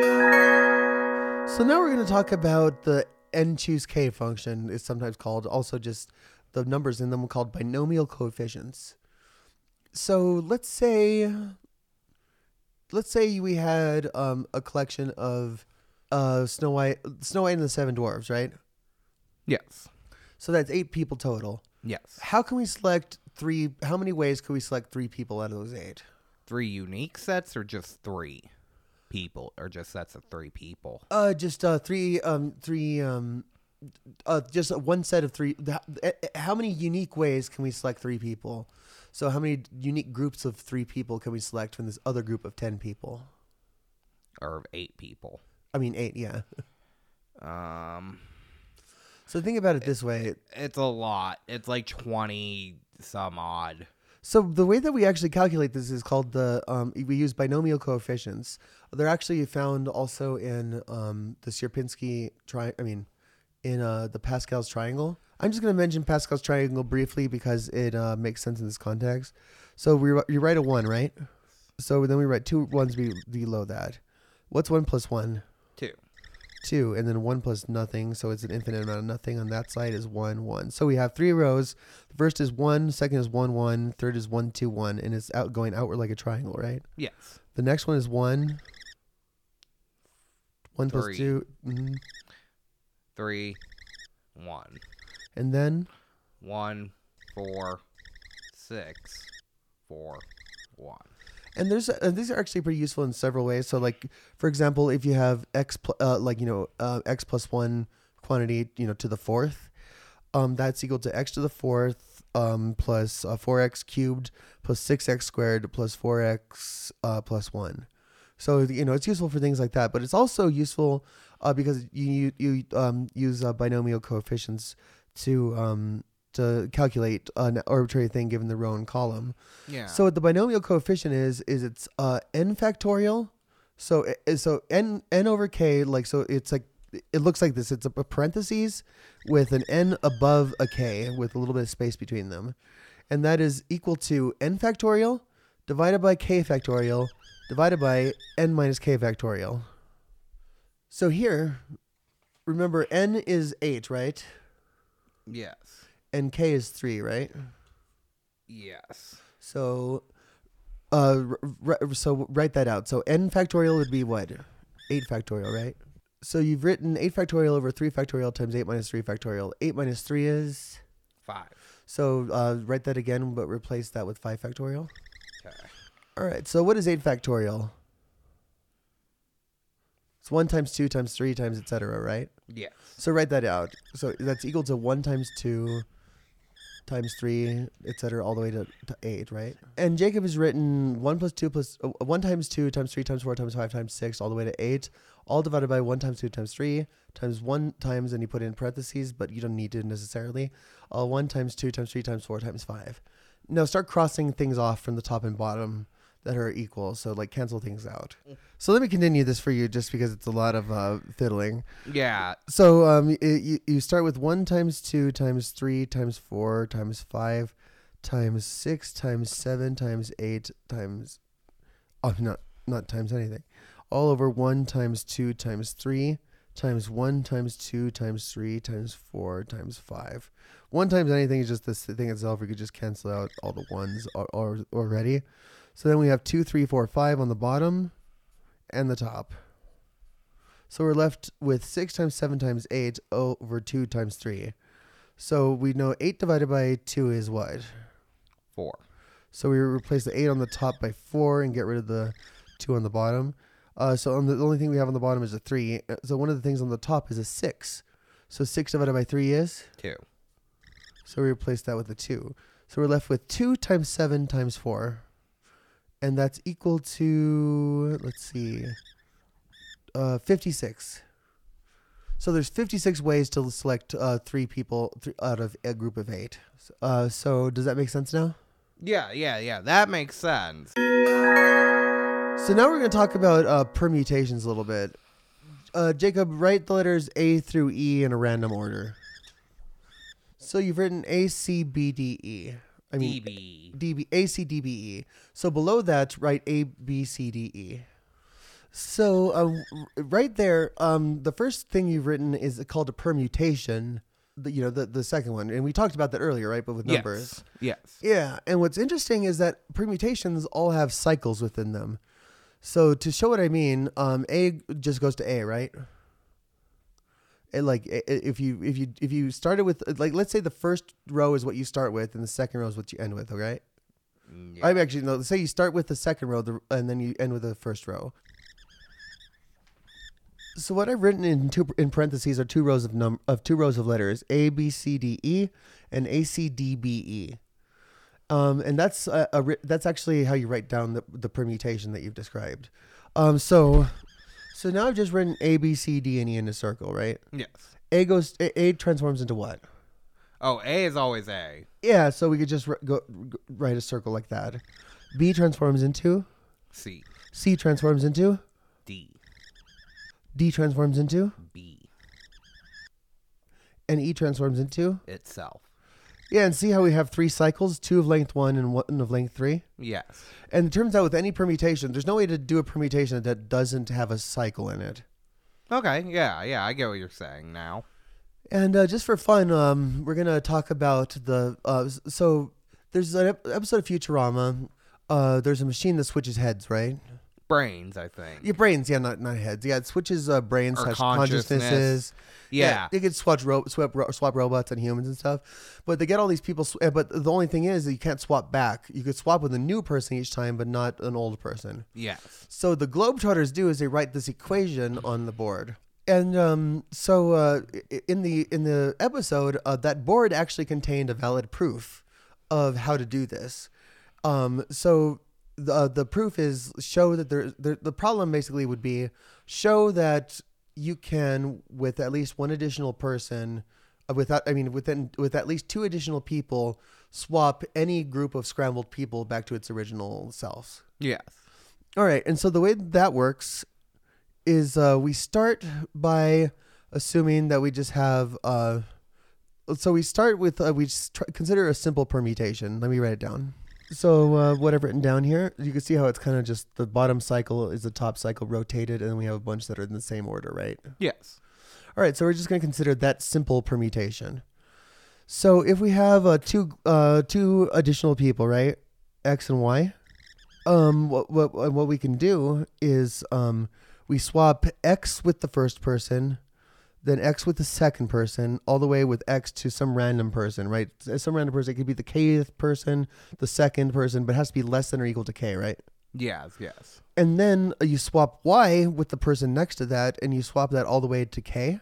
Speaker 7: So now we're going to talk about the n choose k function. It's sometimes called also just the numbers in them called binomial coefficients. So let's say, let's say we had um, a collection of uh, Snow White, Snow White and the Seven Dwarfs, right?
Speaker 8: Yes.
Speaker 7: So that's eight people total.
Speaker 8: Yes.
Speaker 7: How can we select three? How many ways can we select three people out of those eight?
Speaker 8: Three unique sets or just three people or just sets of three people?
Speaker 7: Uh, just uh, three, um, three, um, uh, just one set of three. How many unique ways can we select three people? So how many unique groups of three people can we select from this other group of ten people?
Speaker 8: Or of eight people?
Speaker 7: I mean, eight, yeah.
Speaker 8: Um.
Speaker 7: So think about it this way.
Speaker 8: It's a lot. It's like twenty some odd.
Speaker 7: So the way that we actually calculate this is called the, um, we use binomial coefficients. They're actually found also in um, the Sierpinski, tri- I mean, in uh, the Pascal's triangle. I'm just going to mention Pascal's triangle briefly because it uh, makes sense in this context. So we you write a one, right? So then we write two ones be- below that. What's one plus one?
Speaker 8: Two.
Speaker 7: Two. And then one plus nothing. So it's an infinite amount of nothing. On that side is one, one. So we have three rows. The first is one, second is one, one, third is one, two, one. And it's out going outward like a triangle, right?
Speaker 8: Yes.
Speaker 7: The next one is one. One
Speaker 8: Three.
Speaker 7: plus two. Mm-hmm.
Speaker 8: Three. One.
Speaker 7: And then?
Speaker 8: One, four, six, four, one.
Speaker 7: And there's uh, these are actually pretty useful in several ways. So, like for example, if you have x, pl- uh, like you know, uh, x plus one quantity, you know, to the fourth, um, that's equal to x to the fourth um, plus uh, four x cubed plus six x squared plus four x uh, plus one. So you know, it's useful for things like that. But it's also useful uh, because you you um, use uh, binomial coefficients to um, to calculate an arbitrary thing given the row and column.
Speaker 8: Yeah.
Speaker 7: So what the binomial coefficient is is it's uh, n factorial. So it, so n n over k, like so it's like it looks like this. It's a parentheses with an n above a k with a little bit of space between them, and that is equal to n factorial divided by k factorial divided by n minus k factorial. So here, remember n is eight, right?
Speaker 8: Yes.
Speaker 7: And k is three, right?
Speaker 8: Yes.
Speaker 7: So, uh, r- r- so write that out. So n factorial would be what? eight factorial, right? So you've written eight factorial over three factorial times eight minus three factorial. eight minus three is?
Speaker 8: Five.
Speaker 7: So uh, write that again, but replace that with five factorial.
Speaker 8: Okay.
Speaker 7: All right. So what is eight factorial? It's one times two times three times et cetera, right?
Speaker 8: Yes.
Speaker 7: So write that out. So that's equal to one times two times three, et cetera, all the way to, to eight, right? And Jacob has written one plus two plus uh, one times two times three times four times five times six, all the way to eight, all divided by one times two times three times one times, and you put in parentheses, but you don't need to necessarily. Uh, one times two times three times four times five. Now start crossing things off from the top and bottom. that are equal. So like cancel things out. So let me continue this for you just because it's a lot of uh, fiddling.
Speaker 8: Yeah.
Speaker 7: So um, it, you, you start with one times two times three times four times five times six times seven times eight times, oh, not, not times anything. All over one times two times three times one times two times three times four times five. One times anything is just this thing itself. We could just cancel out all the ones or, or, already. So then we have two, three, four, five on the bottom and the top. So we're left with six times seven times eight over two times three. So we know eight divided by two is what?
Speaker 8: Four.
Speaker 7: So we replace the eight on the top by four and get rid of the two on the bottom. Uh, so on the, the only thing we have on the bottom is a three. So one of the things on the top is a six. So six divided by three is?
Speaker 8: Two.
Speaker 7: So we replace that with a two. So we're left with two times seven times four. And that's equal to, let's see, uh, fifty-six. So there's fifty-six ways to select uh, three people th- out of a group of eight. Uh, so does that make sense now?
Speaker 8: Yeah, yeah, yeah. That makes sense.
Speaker 7: So now we're going to talk about uh, permutations a little bit. Uh, Jacob, write the letters A through E in a random order. So you've written A, C, B, D, E. I mean,
Speaker 8: D B.
Speaker 7: D B, A, C, D, B, E. So below that, write A, B, C, D, E. So um, right there, um, the first thing you've written is called a permutation. The, you know, the, the second one. And we talked about that earlier, right? But with numbers.
Speaker 8: Yes. yes.
Speaker 7: Yeah. And what's interesting is that permutations all have cycles within them. So to show what I mean, um, A just goes to A, right? And like if you if you if you started with, like, let's say the first row is what you start with and the second row is what you end with, okay? Yeah. I'm actually no. Let's say you start with the second row the, and then you end with the first row. So what I've written in two in parentheses are two rows of num of two rows of letters A B C D E and A C D B E. Um, and that's a, a that's actually how you write down the, the permutation that you've described. Um, so, so now I've just written A, B, C, D, and E in a circle, right?
Speaker 8: Yes.
Speaker 7: A goes A, A transforms into what?
Speaker 8: Oh, A is always A.
Speaker 7: Yeah, so we could just r- go, go write a circle like that. B transforms into
Speaker 8: C.
Speaker 7: C transforms into
Speaker 8: D.
Speaker 7: D transforms into
Speaker 8: B.
Speaker 7: And E transforms into
Speaker 8: itself.
Speaker 7: Yeah, and see how we have three cycles, two of length one and one of length three?
Speaker 8: Yes.
Speaker 7: And it turns out with any permutation, there's no way to do a permutation that doesn't have a cycle in it.
Speaker 8: Okay, yeah, yeah, I get what you're saying now.
Speaker 7: And uh, just for fun, um, we're going to talk about the... Uh, so there's an ep- episode of Futurama. Uh, there's a machine that switches heads, right?
Speaker 8: Brains, I think.
Speaker 7: Yeah, brains, yeah, not not heads. Yeah, it switches uh, brains slash consciousnesses.
Speaker 8: Yeah.
Speaker 7: yeah, they could swap, ro- swap ro- swap robots and humans and stuff. But they get all these people. Sw- but the only thing is that you can't swap back. You could swap with a new person each time, but not an old person.
Speaker 8: Yes.
Speaker 7: So the Globetrotters do is they write this equation on the board. And um, so uh, in the in the episode, uh, that board actually contained a valid proof of how to do this. Um, so the uh, the proof is show that there, there the problem basically would be show that you can, with at least one additional person, uh, without I mean within with at least two additional people, swap any group of scrambled people back to its original selves.
Speaker 8: Yes.
Speaker 7: All right, and so the way that works is uh, we start by assuming that we just have. Uh, so we start with uh, we just try, consider a simple permutation. Let me write it down. So uh, what I've written down here, you can see how it's kind of just the bottom cycle is the top cycle rotated, and then we have a bunch that are in the same order, right?
Speaker 8: Yes.
Speaker 7: All right, so we're just going to consider that simple permutation. So if we have uh, two uh, two additional people, right, X and Y, um, what what what we can do is um, we swap X with the first person, then X with the second person, all the way with X to some random person, right? Some random person. It could be the Kth person, the second person, but it has to be less than or equal to K, right?
Speaker 8: Yes, yes.
Speaker 7: And then you swap Y with the person next to that, and you swap that all the way to K.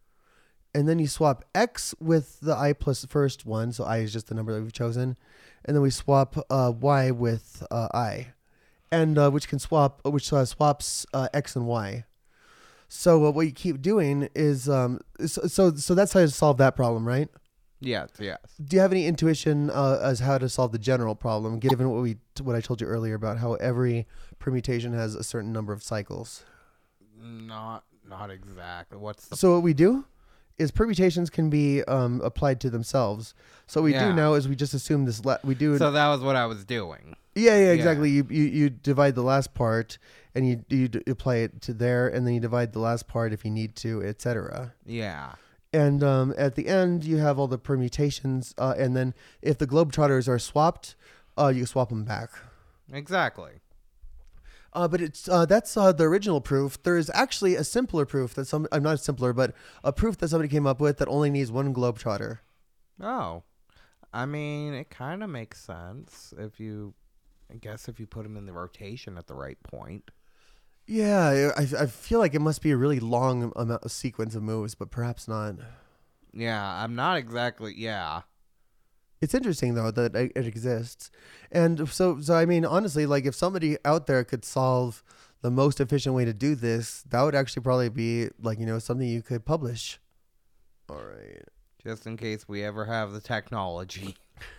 Speaker 7: And then you swap X with the I plus the first one, so I is just the number that we've chosen. And then we swap uh, Y with uh, I, and uh, which can swap, which uh, swaps uh, X and Y. So uh, what you keep doing is, um, so, so so that's how to solve that problem, right?
Speaker 8: Yes, yes.
Speaker 7: Do you have any intuition uh, as how to solve the general problem, given what we what I told you earlier about how every permutation has a certain number of cycles?
Speaker 8: Not not exactly. What's the
Speaker 7: So what we do is permutations can be um, applied to themselves. So what we
Speaker 8: Yeah.
Speaker 7: do now is we just assume this. La- we do.
Speaker 8: So that was what I was doing.
Speaker 7: Yeah, yeah, exactly. You, you you divide the last part, and you you d- apply it to there, and then you divide the last part if you need to, et cetera.
Speaker 8: Yeah.
Speaker 7: And um, at the end, you have all the permutations, uh, and then if the Globetrotters are swapped, uh, you swap them back.
Speaker 8: Exactly.
Speaker 7: Uh, but it's uh, that's uh, the original proof. There is actually a simpler proof that some I'm not simpler, but a proof that somebody came up with that only needs one Globetrotter.
Speaker 8: Oh, I mean, it kind of makes sense if you, I guess, if you put them in the rotation at the right point.
Speaker 7: Yeah, I, I feel like it must be a really long amount of sequence of moves, but perhaps not.
Speaker 8: Yeah, I'm not exactly. Yeah.
Speaker 7: It's interesting though that it it exists, and so so I mean honestly, like if somebody out there could solve the most efficient way to do this, that would actually probably be like you know something you could publish. All right.
Speaker 8: Just in case we ever have the technology.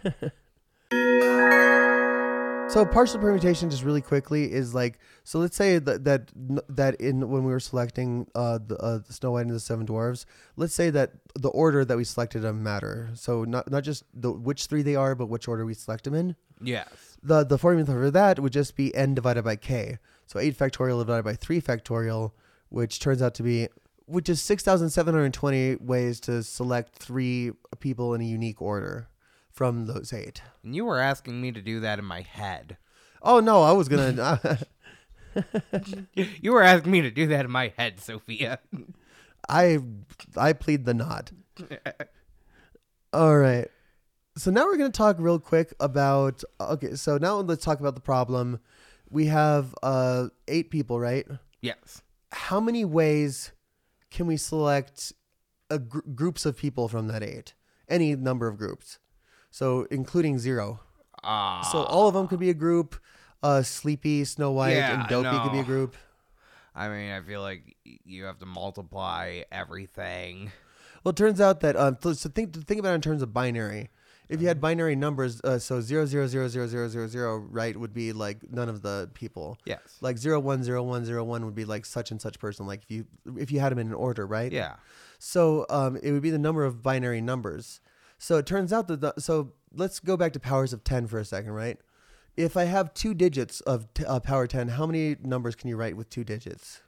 Speaker 7: So partial permutation, just really quickly, is like so. Let's say that that that in when we were selecting uh, the, uh, the Snow White and the Seven Dwarfs, let's say that the order that we selected them matter. So not not just the which three they are, but which order we select them in.
Speaker 8: Yes.
Speaker 7: The the formula for that would just be n divided by k. So eight factorial divided by three factorial, which turns out to be which is six thousand seven hundred twenty ways to select three people in a unique order from those eight.
Speaker 8: And you were asking me to do that in my head.
Speaker 7: Oh no, I was gonna.
Speaker 8: You were asking me to do that in my head, Sophia.
Speaker 7: I I plead the not. All right. So now we're gonna talk real quick about. Okay, so now let's talk about the problem. We have uh eight people, right?
Speaker 8: Yes.
Speaker 7: How many ways can we select a gr- groups of people from that eight? Any number of groups. So including zero.
Speaker 8: Ah.
Speaker 7: So all of them could be a group. Uh, Sleepy, Snow White,
Speaker 8: Yeah,
Speaker 7: and Dopey could be a
Speaker 8: no.
Speaker 7: group.
Speaker 8: I mean, I feel like y- you have to multiply everything.
Speaker 7: Well, it turns out that um, so so think think about it in terms of binary. If you had binary numbers, uh, so zero zero zero zero zero zero zero, right, would be like none of the people.
Speaker 8: Yes.
Speaker 7: Like zero one zero one zero one would be like such and such person. Like if you if you had them in an order, right?
Speaker 8: Yeah.
Speaker 7: So um, it would be the number of binary numbers. So it turns out that the, so let's go back to powers of ten for a second, right? If I have two digits of t- uh, power ten, how many numbers can you write with two digits?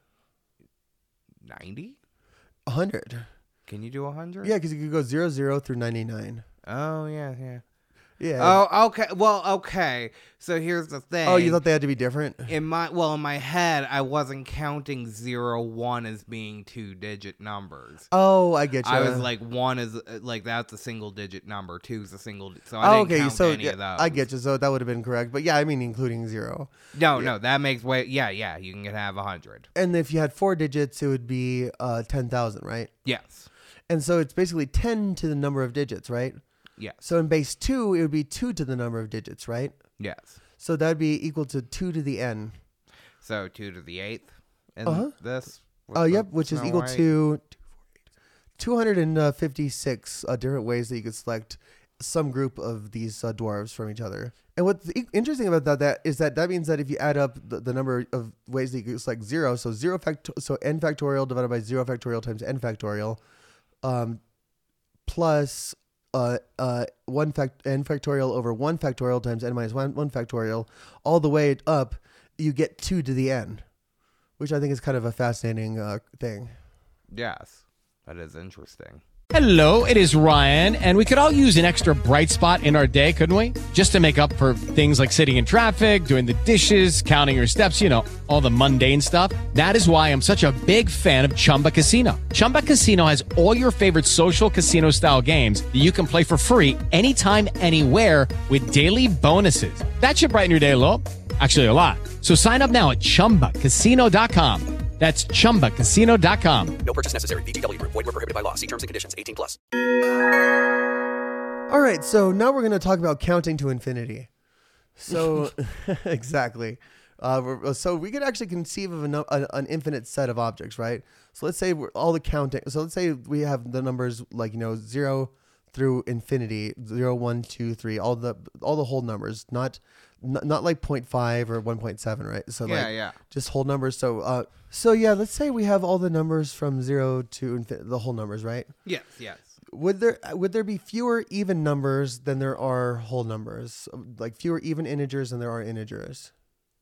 Speaker 8: ninety?
Speaker 7: one hundred.
Speaker 8: Can you do one hundred?
Speaker 7: Yeah, because you could go zero zero through ninety-nine.
Speaker 8: Oh, yeah, yeah.
Speaker 7: Yeah.
Speaker 8: Oh, okay. Well, okay. So here's the thing.
Speaker 7: Oh, you thought they had to be different?
Speaker 8: In my well, in my head, I wasn't counting zero one as being two digit numbers.
Speaker 7: Oh, I get you.
Speaker 8: I was like one is uh, like that's a single digit number, two is a single. So I
Speaker 7: oh,
Speaker 8: didn't
Speaker 7: okay.
Speaker 8: count
Speaker 7: So
Speaker 8: any
Speaker 7: yeah,
Speaker 8: of those.
Speaker 7: I get you. So that would have been correct. But yeah, I mean including zero.
Speaker 8: No,
Speaker 7: Yeah.
Speaker 8: no, that makes way. Yeah, yeah. You can have a hundred.
Speaker 7: And if you had four digits, it would be uh, ten thousand, right?
Speaker 8: Yes.
Speaker 7: And so it's basically ten to the number of digits, right?
Speaker 8: Yes.
Speaker 7: So in base two, it would be two to the number of digits, right?
Speaker 8: Yes.
Speaker 7: So that would be equal to two to the n.
Speaker 8: So two to the eighth. And
Speaker 7: Uh-huh.
Speaker 8: this. with
Speaker 7: Oh,
Speaker 8: the
Speaker 7: yep, which is
Speaker 8: Snow
Speaker 7: equal
Speaker 8: White.
Speaker 7: to two hundred fifty-six uh, different ways that you could select some group of these uh, dwarves from each other. And what's e- interesting about that, that is that that means that if you add up the, the number of ways that you could select zero, so zero fact, so n factorial divided by zero factorial times n factorial, um, plus uh, uh, one fact n factorial over one factorial times n minus one, one factorial, all the way up, you get two to the n, which I think is kind of a fascinating uh, thing.
Speaker 8: Yes. That is interesting.
Speaker 1: Hello, it is Ryan, and we could all use an extra bright spot in our day, couldn't we? Just to make up for things like sitting in traffic, doing the dishes, counting your steps, you know, all the mundane stuff. That is why I'm such a big fan of Chumba Casino. Chumba Casino has all your favorite social casino style games that you can play for free anytime, anywhere with daily bonuses. That should brighten your day a little. Actually, a lot. So sign up now at chumba casino dot com. That's chumba casino dot com.
Speaker 2: No purchase necessary. V G W Group. Void where prohibited by law. See terms and conditions. eighteen plus.
Speaker 7: All right, so now we're going to talk about counting to infinity. So, exactly. Uh, we're, so we could actually conceive of a, no- a, an infinite set of objects, right? So let's say we're all the counting. So let's say we have the numbers like, you know, zero through infinity, zero, one, two, three, all the all the whole numbers, not not, not like zero point five or one point seven, right? So
Speaker 8: Yeah,
Speaker 7: like
Speaker 8: yeah.
Speaker 7: just whole numbers. So uh, so yeah, let's say we have all the numbers from zero to infinity, the whole numbers, right?
Speaker 8: Yes, yes.
Speaker 7: Would there would there be fewer even numbers than there are whole numbers? Like fewer even integers than there are integers?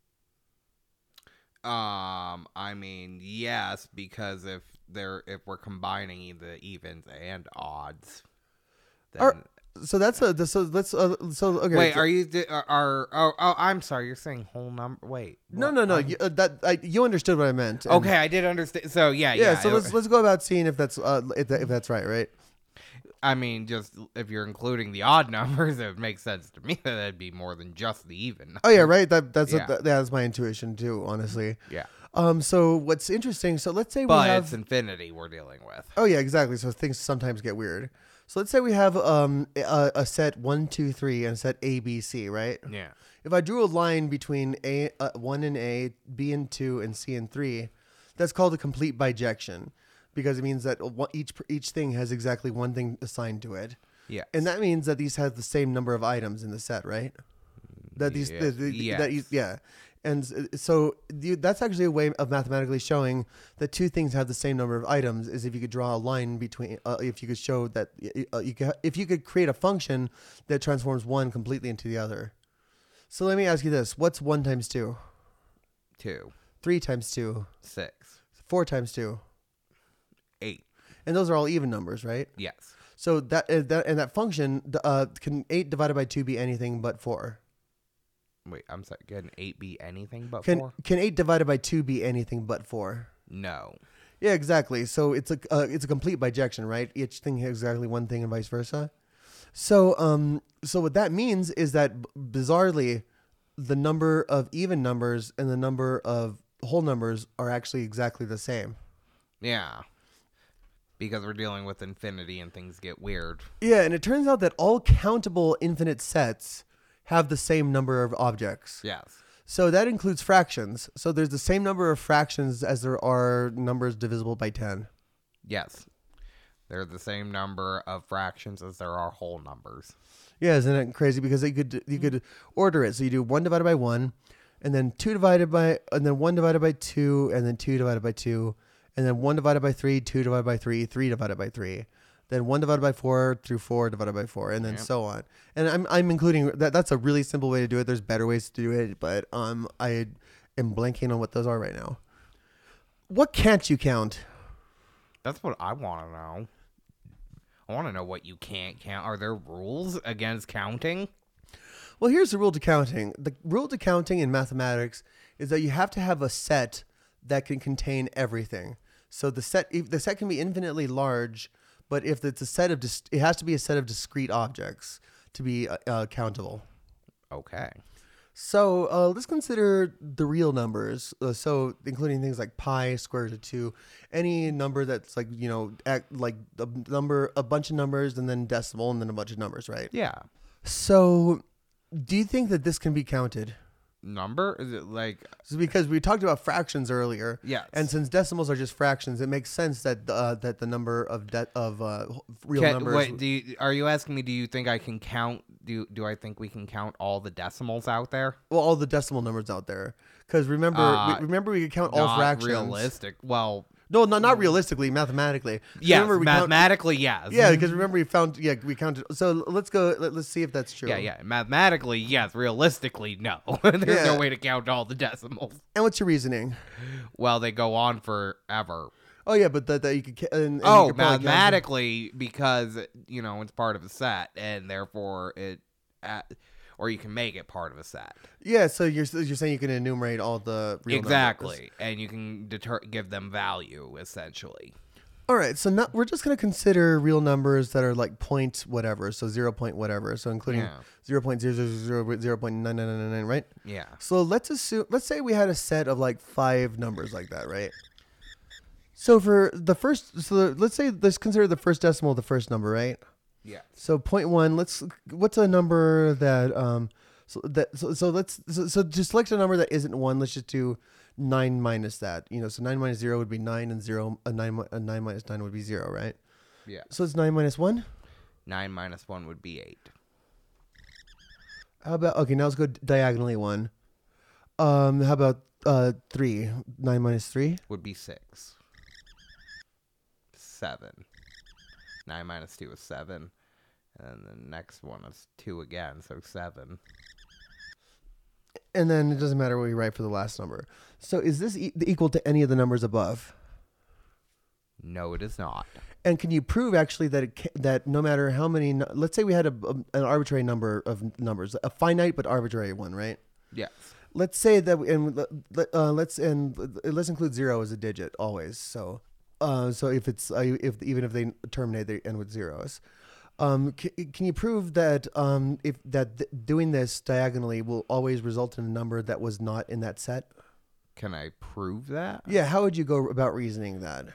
Speaker 8: Um, I mean, yes, because if they're if we're combining the evens and odds, then
Speaker 7: Are, so that's a so let's uh, so okay.
Speaker 8: wait,
Speaker 7: so,
Speaker 8: are you di- are, are oh oh I'm sorry, you're saying whole number? Wait,
Speaker 7: no
Speaker 8: what?
Speaker 7: no no
Speaker 8: I'm-
Speaker 7: you, uh, that I, you understood what I meant. and-
Speaker 8: Okay, I did understand. So yeah,
Speaker 7: yeah.
Speaker 8: yeah.
Speaker 7: So
Speaker 8: it-
Speaker 7: let's let's go about seeing if that's uh, if, that, if that's right, right?
Speaker 8: I mean, just if you're including the odd numbers, it makes sense to me that that'd be more than just the even.
Speaker 7: Oh yeah, right. That that's
Speaker 8: Yeah.
Speaker 7: a, that, that's my intuition too, honestly.
Speaker 8: Yeah.
Speaker 7: Um. So what's interesting? So let's say we
Speaker 8: But
Speaker 7: have.
Speaker 8: it's infinity we're dealing with.
Speaker 7: Oh yeah, exactly. So things sometimes get weird. So let's say we have um a, a set one, two, three, and a set A, B, C, right?
Speaker 8: Yeah.
Speaker 7: If I drew a line between A uh, one and A, B and two, and C and three, that's called a complete bijection, because it means that one- each each thing has exactly one thing assigned to it.
Speaker 8: Yeah.
Speaker 7: And that means that these have the same number of items in the set, right? That these,
Speaker 8: Yeah.
Speaker 7: the, the, that you,
Speaker 8: Yes.
Speaker 7: yeah. And s- so you, that's actually a way of mathematically showing that two things have the same number of items. Is if you could draw a line between, uh, if you could show that, uh, you could, if you could create a function that transforms one completely into the other. So let me ask you this: what's one times two?
Speaker 8: Two.
Speaker 7: Three times two.
Speaker 8: Six.
Speaker 7: Four times two.
Speaker 8: Eight.
Speaker 7: And those are all even numbers, right?
Speaker 8: Yes.
Speaker 7: So that, uh, that and that function, uh, can eight divided by two be anything but four?
Speaker 8: Wait, I'm sorry. Can eight be anything but
Speaker 7: Can
Speaker 8: four?
Speaker 7: can eight divided by two be anything but four?
Speaker 8: No.
Speaker 7: Yeah, exactly. So it's a uh, it's a complete bijection, right? Each thing has exactly one thing and vice versa. So um so what that means is that b- bizarrely, the number of even numbers and the number of whole numbers are actually exactly the same.
Speaker 8: Yeah. Because we're dealing with infinity and things get weird.
Speaker 7: Yeah, and it turns out that all countable infinite sets have the same number of objects.
Speaker 8: Yes.
Speaker 7: So that includes fractions. So there's the same number of fractions as there are numbers divisible by ten.
Speaker 8: Yes. They're the same number of fractions as there are whole numbers.
Speaker 7: Yeah, isn't it crazy? Because you could you could order it. So you do one divided by one, and then two divided by, and then one divided by two, and then two divided by two, and then one divided by three, two divided by three, three divided by three, then one divided by four through four divided by four, and then
Speaker 8: Yep.
Speaker 7: so on. And I'm I'm including that. That's a really simple way to do it. There's better ways to do it, but um I am blanking on what those are right now. What can't you count?
Speaker 8: That's what I want to know. I want to know what you can't count. Are there rules against counting?
Speaker 7: Well, here's the rule to counting. The rule to counting in mathematics is that you have to have a set that can contain everything. So the set, if the set can be infinitely large, but if it's a set of, dis- it has to be a set of discrete objects to be uh, uh, countable.
Speaker 8: Okay.
Speaker 7: So uh, let's consider the real numbers. Uh, so including things like pi, square root of two, any number that's like, you know, act like a number, a bunch of numbers, and then decimal, and then a bunch of numbers, right?
Speaker 8: Yeah.
Speaker 7: So do you think that this can be counted?
Speaker 8: Number? Is it like...
Speaker 7: So because we talked about fractions earlier.
Speaker 8: Yes.
Speaker 7: And since decimals are just fractions, it makes sense that uh, that the number of de- of uh, real
Speaker 8: Can,
Speaker 7: numbers.
Speaker 8: Wait, do you, are you asking me, do you think I can count, do do I think we can count all the decimals out there?
Speaker 7: Well, all the decimal numbers out there. Because remember,
Speaker 8: Uh,
Speaker 7: we, remember we could count all
Speaker 8: Not
Speaker 7: fractions.
Speaker 8: realistic. Well...
Speaker 7: No, not not realistically, mathematically.
Speaker 8: Yes,
Speaker 7: remember we count-
Speaker 8: mathematically, yes.
Speaker 7: Yeah, because remember we found, yeah, we counted. So let's go, let, let's see if that's true.
Speaker 8: Yeah, yeah. Mathematically, yes. Realistically, no. There's
Speaker 7: Yeah.
Speaker 8: no way to count all the decimals.
Speaker 7: And what's your reasoning?
Speaker 8: Well, they go on forever.
Speaker 7: Oh, yeah, but that, that you could. ca- And, and you
Speaker 8: Oh,
Speaker 7: could probably count-
Speaker 8: mathematically, because, you know, it's part of a set, and therefore it, uh, or you can make it part of a set.
Speaker 7: Yeah, so you're you're saying you can enumerate all the real
Speaker 8: Exactly,
Speaker 7: numbers.
Speaker 8: and you can deter give them value, essentially.
Speaker 7: All right, so now we're just going to consider real numbers that are like point whatever, so zero point whatever, so including
Speaker 8: Yeah.
Speaker 7: zero point zero zero zero zero point nine nine nine nine, right?
Speaker 8: Yeah.
Speaker 7: So let's assume, let's say we had a set of like five numbers like that, right? So for the first, so let's say let's consider the first decimal the first number, right?
Speaker 8: Yeah.
Speaker 7: So point one, let's, what's a number that, um, so that, so, so let's, so, so just select a number that isn't one. Let's just do nine minus that, you know, so nine minus zero would be nine, and zero, a nine, mi- a nine minus nine would be zero, right?
Speaker 8: Yeah.
Speaker 7: So it's nine minus one.
Speaker 8: nine minus one would be eight.
Speaker 7: How about, okay, now let's go diagonally one. Um, how about uh, three? nine minus three?
Speaker 8: Would be six. seven. nine minus two is seven. And the next one is two again, so seven.
Speaker 7: And then it doesn't matter what we write for the last number. So is this e- equal to any of the numbers above?
Speaker 8: No, it is not.
Speaker 7: And can you prove actually that it ca- that no matter how many, no- let's say we had a, a, an arbitrary number of numbers, a finite but arbitrary one, right?
Speaker 8: Yes.
Speaker 7: Let's say that, we, and uh, let's and let's include zero as a digit always. So, uh, so if it's uh, if even if they terminate, they end with zeros. Um, can, can you prove that um, if that th- doing this diagonally will always result in a number that was not in that set?
Speaker 8: Can I prove that?
Speaker 7: Yeah. How would you go about reasoning that?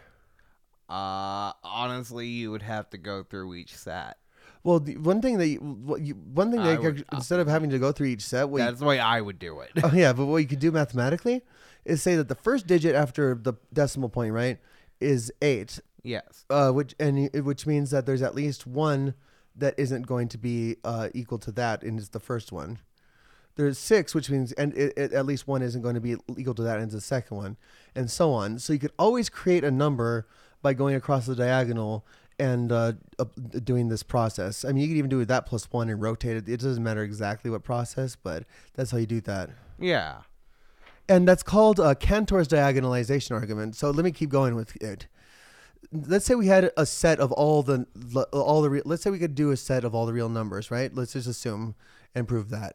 Speaker 8: Uh, honestly, you would have to go through each set.
Speaker 7: Well, the one thing that you, what you, one thing that you
Speaker 8: would-
Speaker 7: could- instead of having to go through each set, what you-
Speaker 8: That's the way I would do it.
Speaker 7: oh yeah, but what you could do mathematically is say that the first digit after the decimal point, right, is eight.
Speaker 8: Yes.
Speaker 7: Uh, which and you- which means that there's at least one that isn't going to be uh, equal to that, and it's the first one. There's six, which means and it, it, at least one isn't going to be equal to that, and it's the second one, and so on. So you could always create a number by going across the diagonal and uh, uh, doing this process. I mean, you could even do that plus one and rotate it. It doesn't matter exactly what process, but that's how you do that.
Speaker 8: Yeah.
Speaker 7: And that's called uh, Cantor's diagonalization argument. So let me keep going with it. Let's say we had a set of all the all the re- let's say we could do a set of all the real numbers, right? Let's just assume and prove that.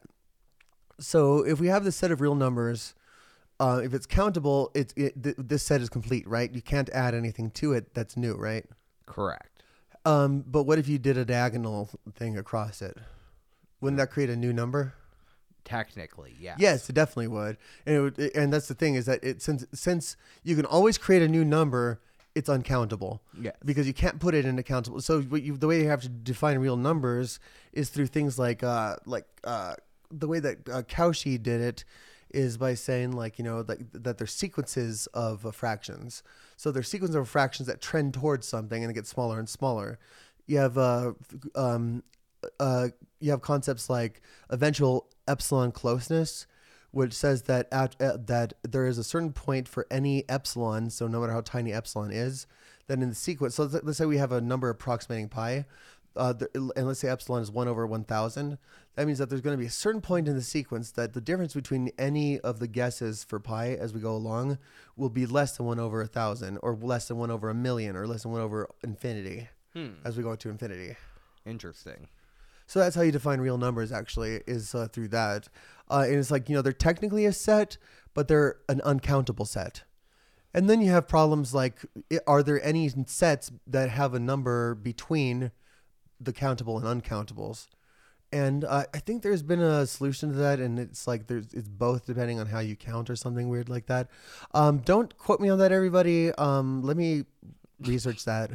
Speaker 7: So if we have this set of real numbers, uh, if it's countable, it's it, th- this set is complete, right? You can't add anything to it that's new, right?
Speaker 8: Correct.
Speaker 7: Um, but what if you did a diagonal thing across it? Wouldn't that create a new number?
Speaker 8: Technically, yes.
Speaker 7: Yes, it definitely would. And it would, and that's the thing is that it since since you can always create a new number, it's uncountable.
Speaker 8: Yes.
Speaker 7: Because you can't put it in a countable. So what you, the way you have to define real numbers is through things like uh like uh the way that uh, Cauchy did it is by saying like, you know, that, that they're sequences of uh, fractions. So they're sequences of fractions that trend towards something and it gets smaller and smaller. You have uh um uh you have concepts like eventual epsilon closeness, which says that at, uh, that there is a certain point for any epsilon, so no matter how tiny epsilon is, then in the sequence, so let's, let's say we have a number approximating pi, uh, the, and let's say epsilon is one over one thousand, that means that there's going to be a certain point in the sequence that the difference between any of the guesses for pi as we go along will be less than one over a thousand, or less than one over a million, or less than one over infinity
Speaker 8: Hmm.
Speaker 7: as we go to infinity.
Speaker 8: Interesting.
Speaker 7: So that's how you define real numbers, actually, is uh, through that. Uh, and it's like, you know, they're technically a set, but they're an uncountable set. And then you have problems like, i- are there any sets that have a number between the countable and uncountables? And uh, I think there's been a solution to that, and it's like there's it's both depending on how you count or something weird like that. Um, don't quote me on that, everybody. Um, let me research that.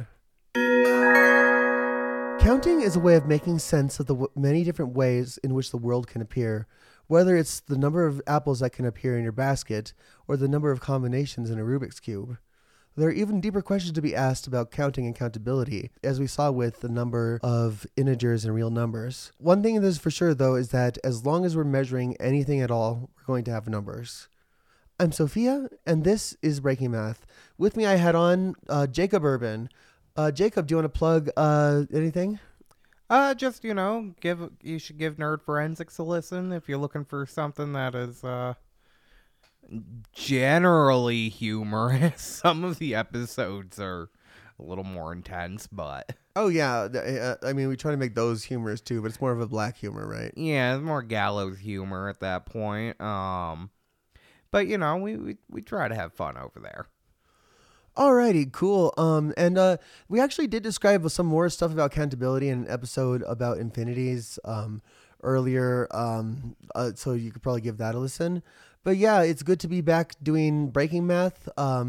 Speaker 7: Counting is a way of making sense of the w- many different ways in which the world can appear, whether it's the number of apples that can appear in your basket or the number of combinations in a Rubik's Cube. There are even deeper questions to be asked about counting and countability, as we saw with the number of integers and real numbers. One thing that is for sure, though, is that as long as we're measuring anything at all, we're going to have numbers. I'm Sophia, and this is Breaking Math. With me, I had on uh, Jacob Urban. Uh, Jacob, do you want to plug uh, anything?
Speaker 8: Uh, just, you know, give you should give Nerd Forensics a listen if you're looking for something that is uh generally humorous. Some of the episodes are a little more intense, but
Speaker 7: Oh, yeah. th- uh, I mean, we try to make those humorous, too, but it's more of a black humor, right?
Speaker 8: yeah, it's more gallows humor at that point. Um, but, you know, we, we, we try to have fun over there.
Speaker 7: Alrighty, cool. Um, and uh, we actually did describe some more stuff about countability in an episode about infinities um, earlier, um, uh, so you could probably give that a listen. But yeah, it's good to be back doing Breaking Math. Um,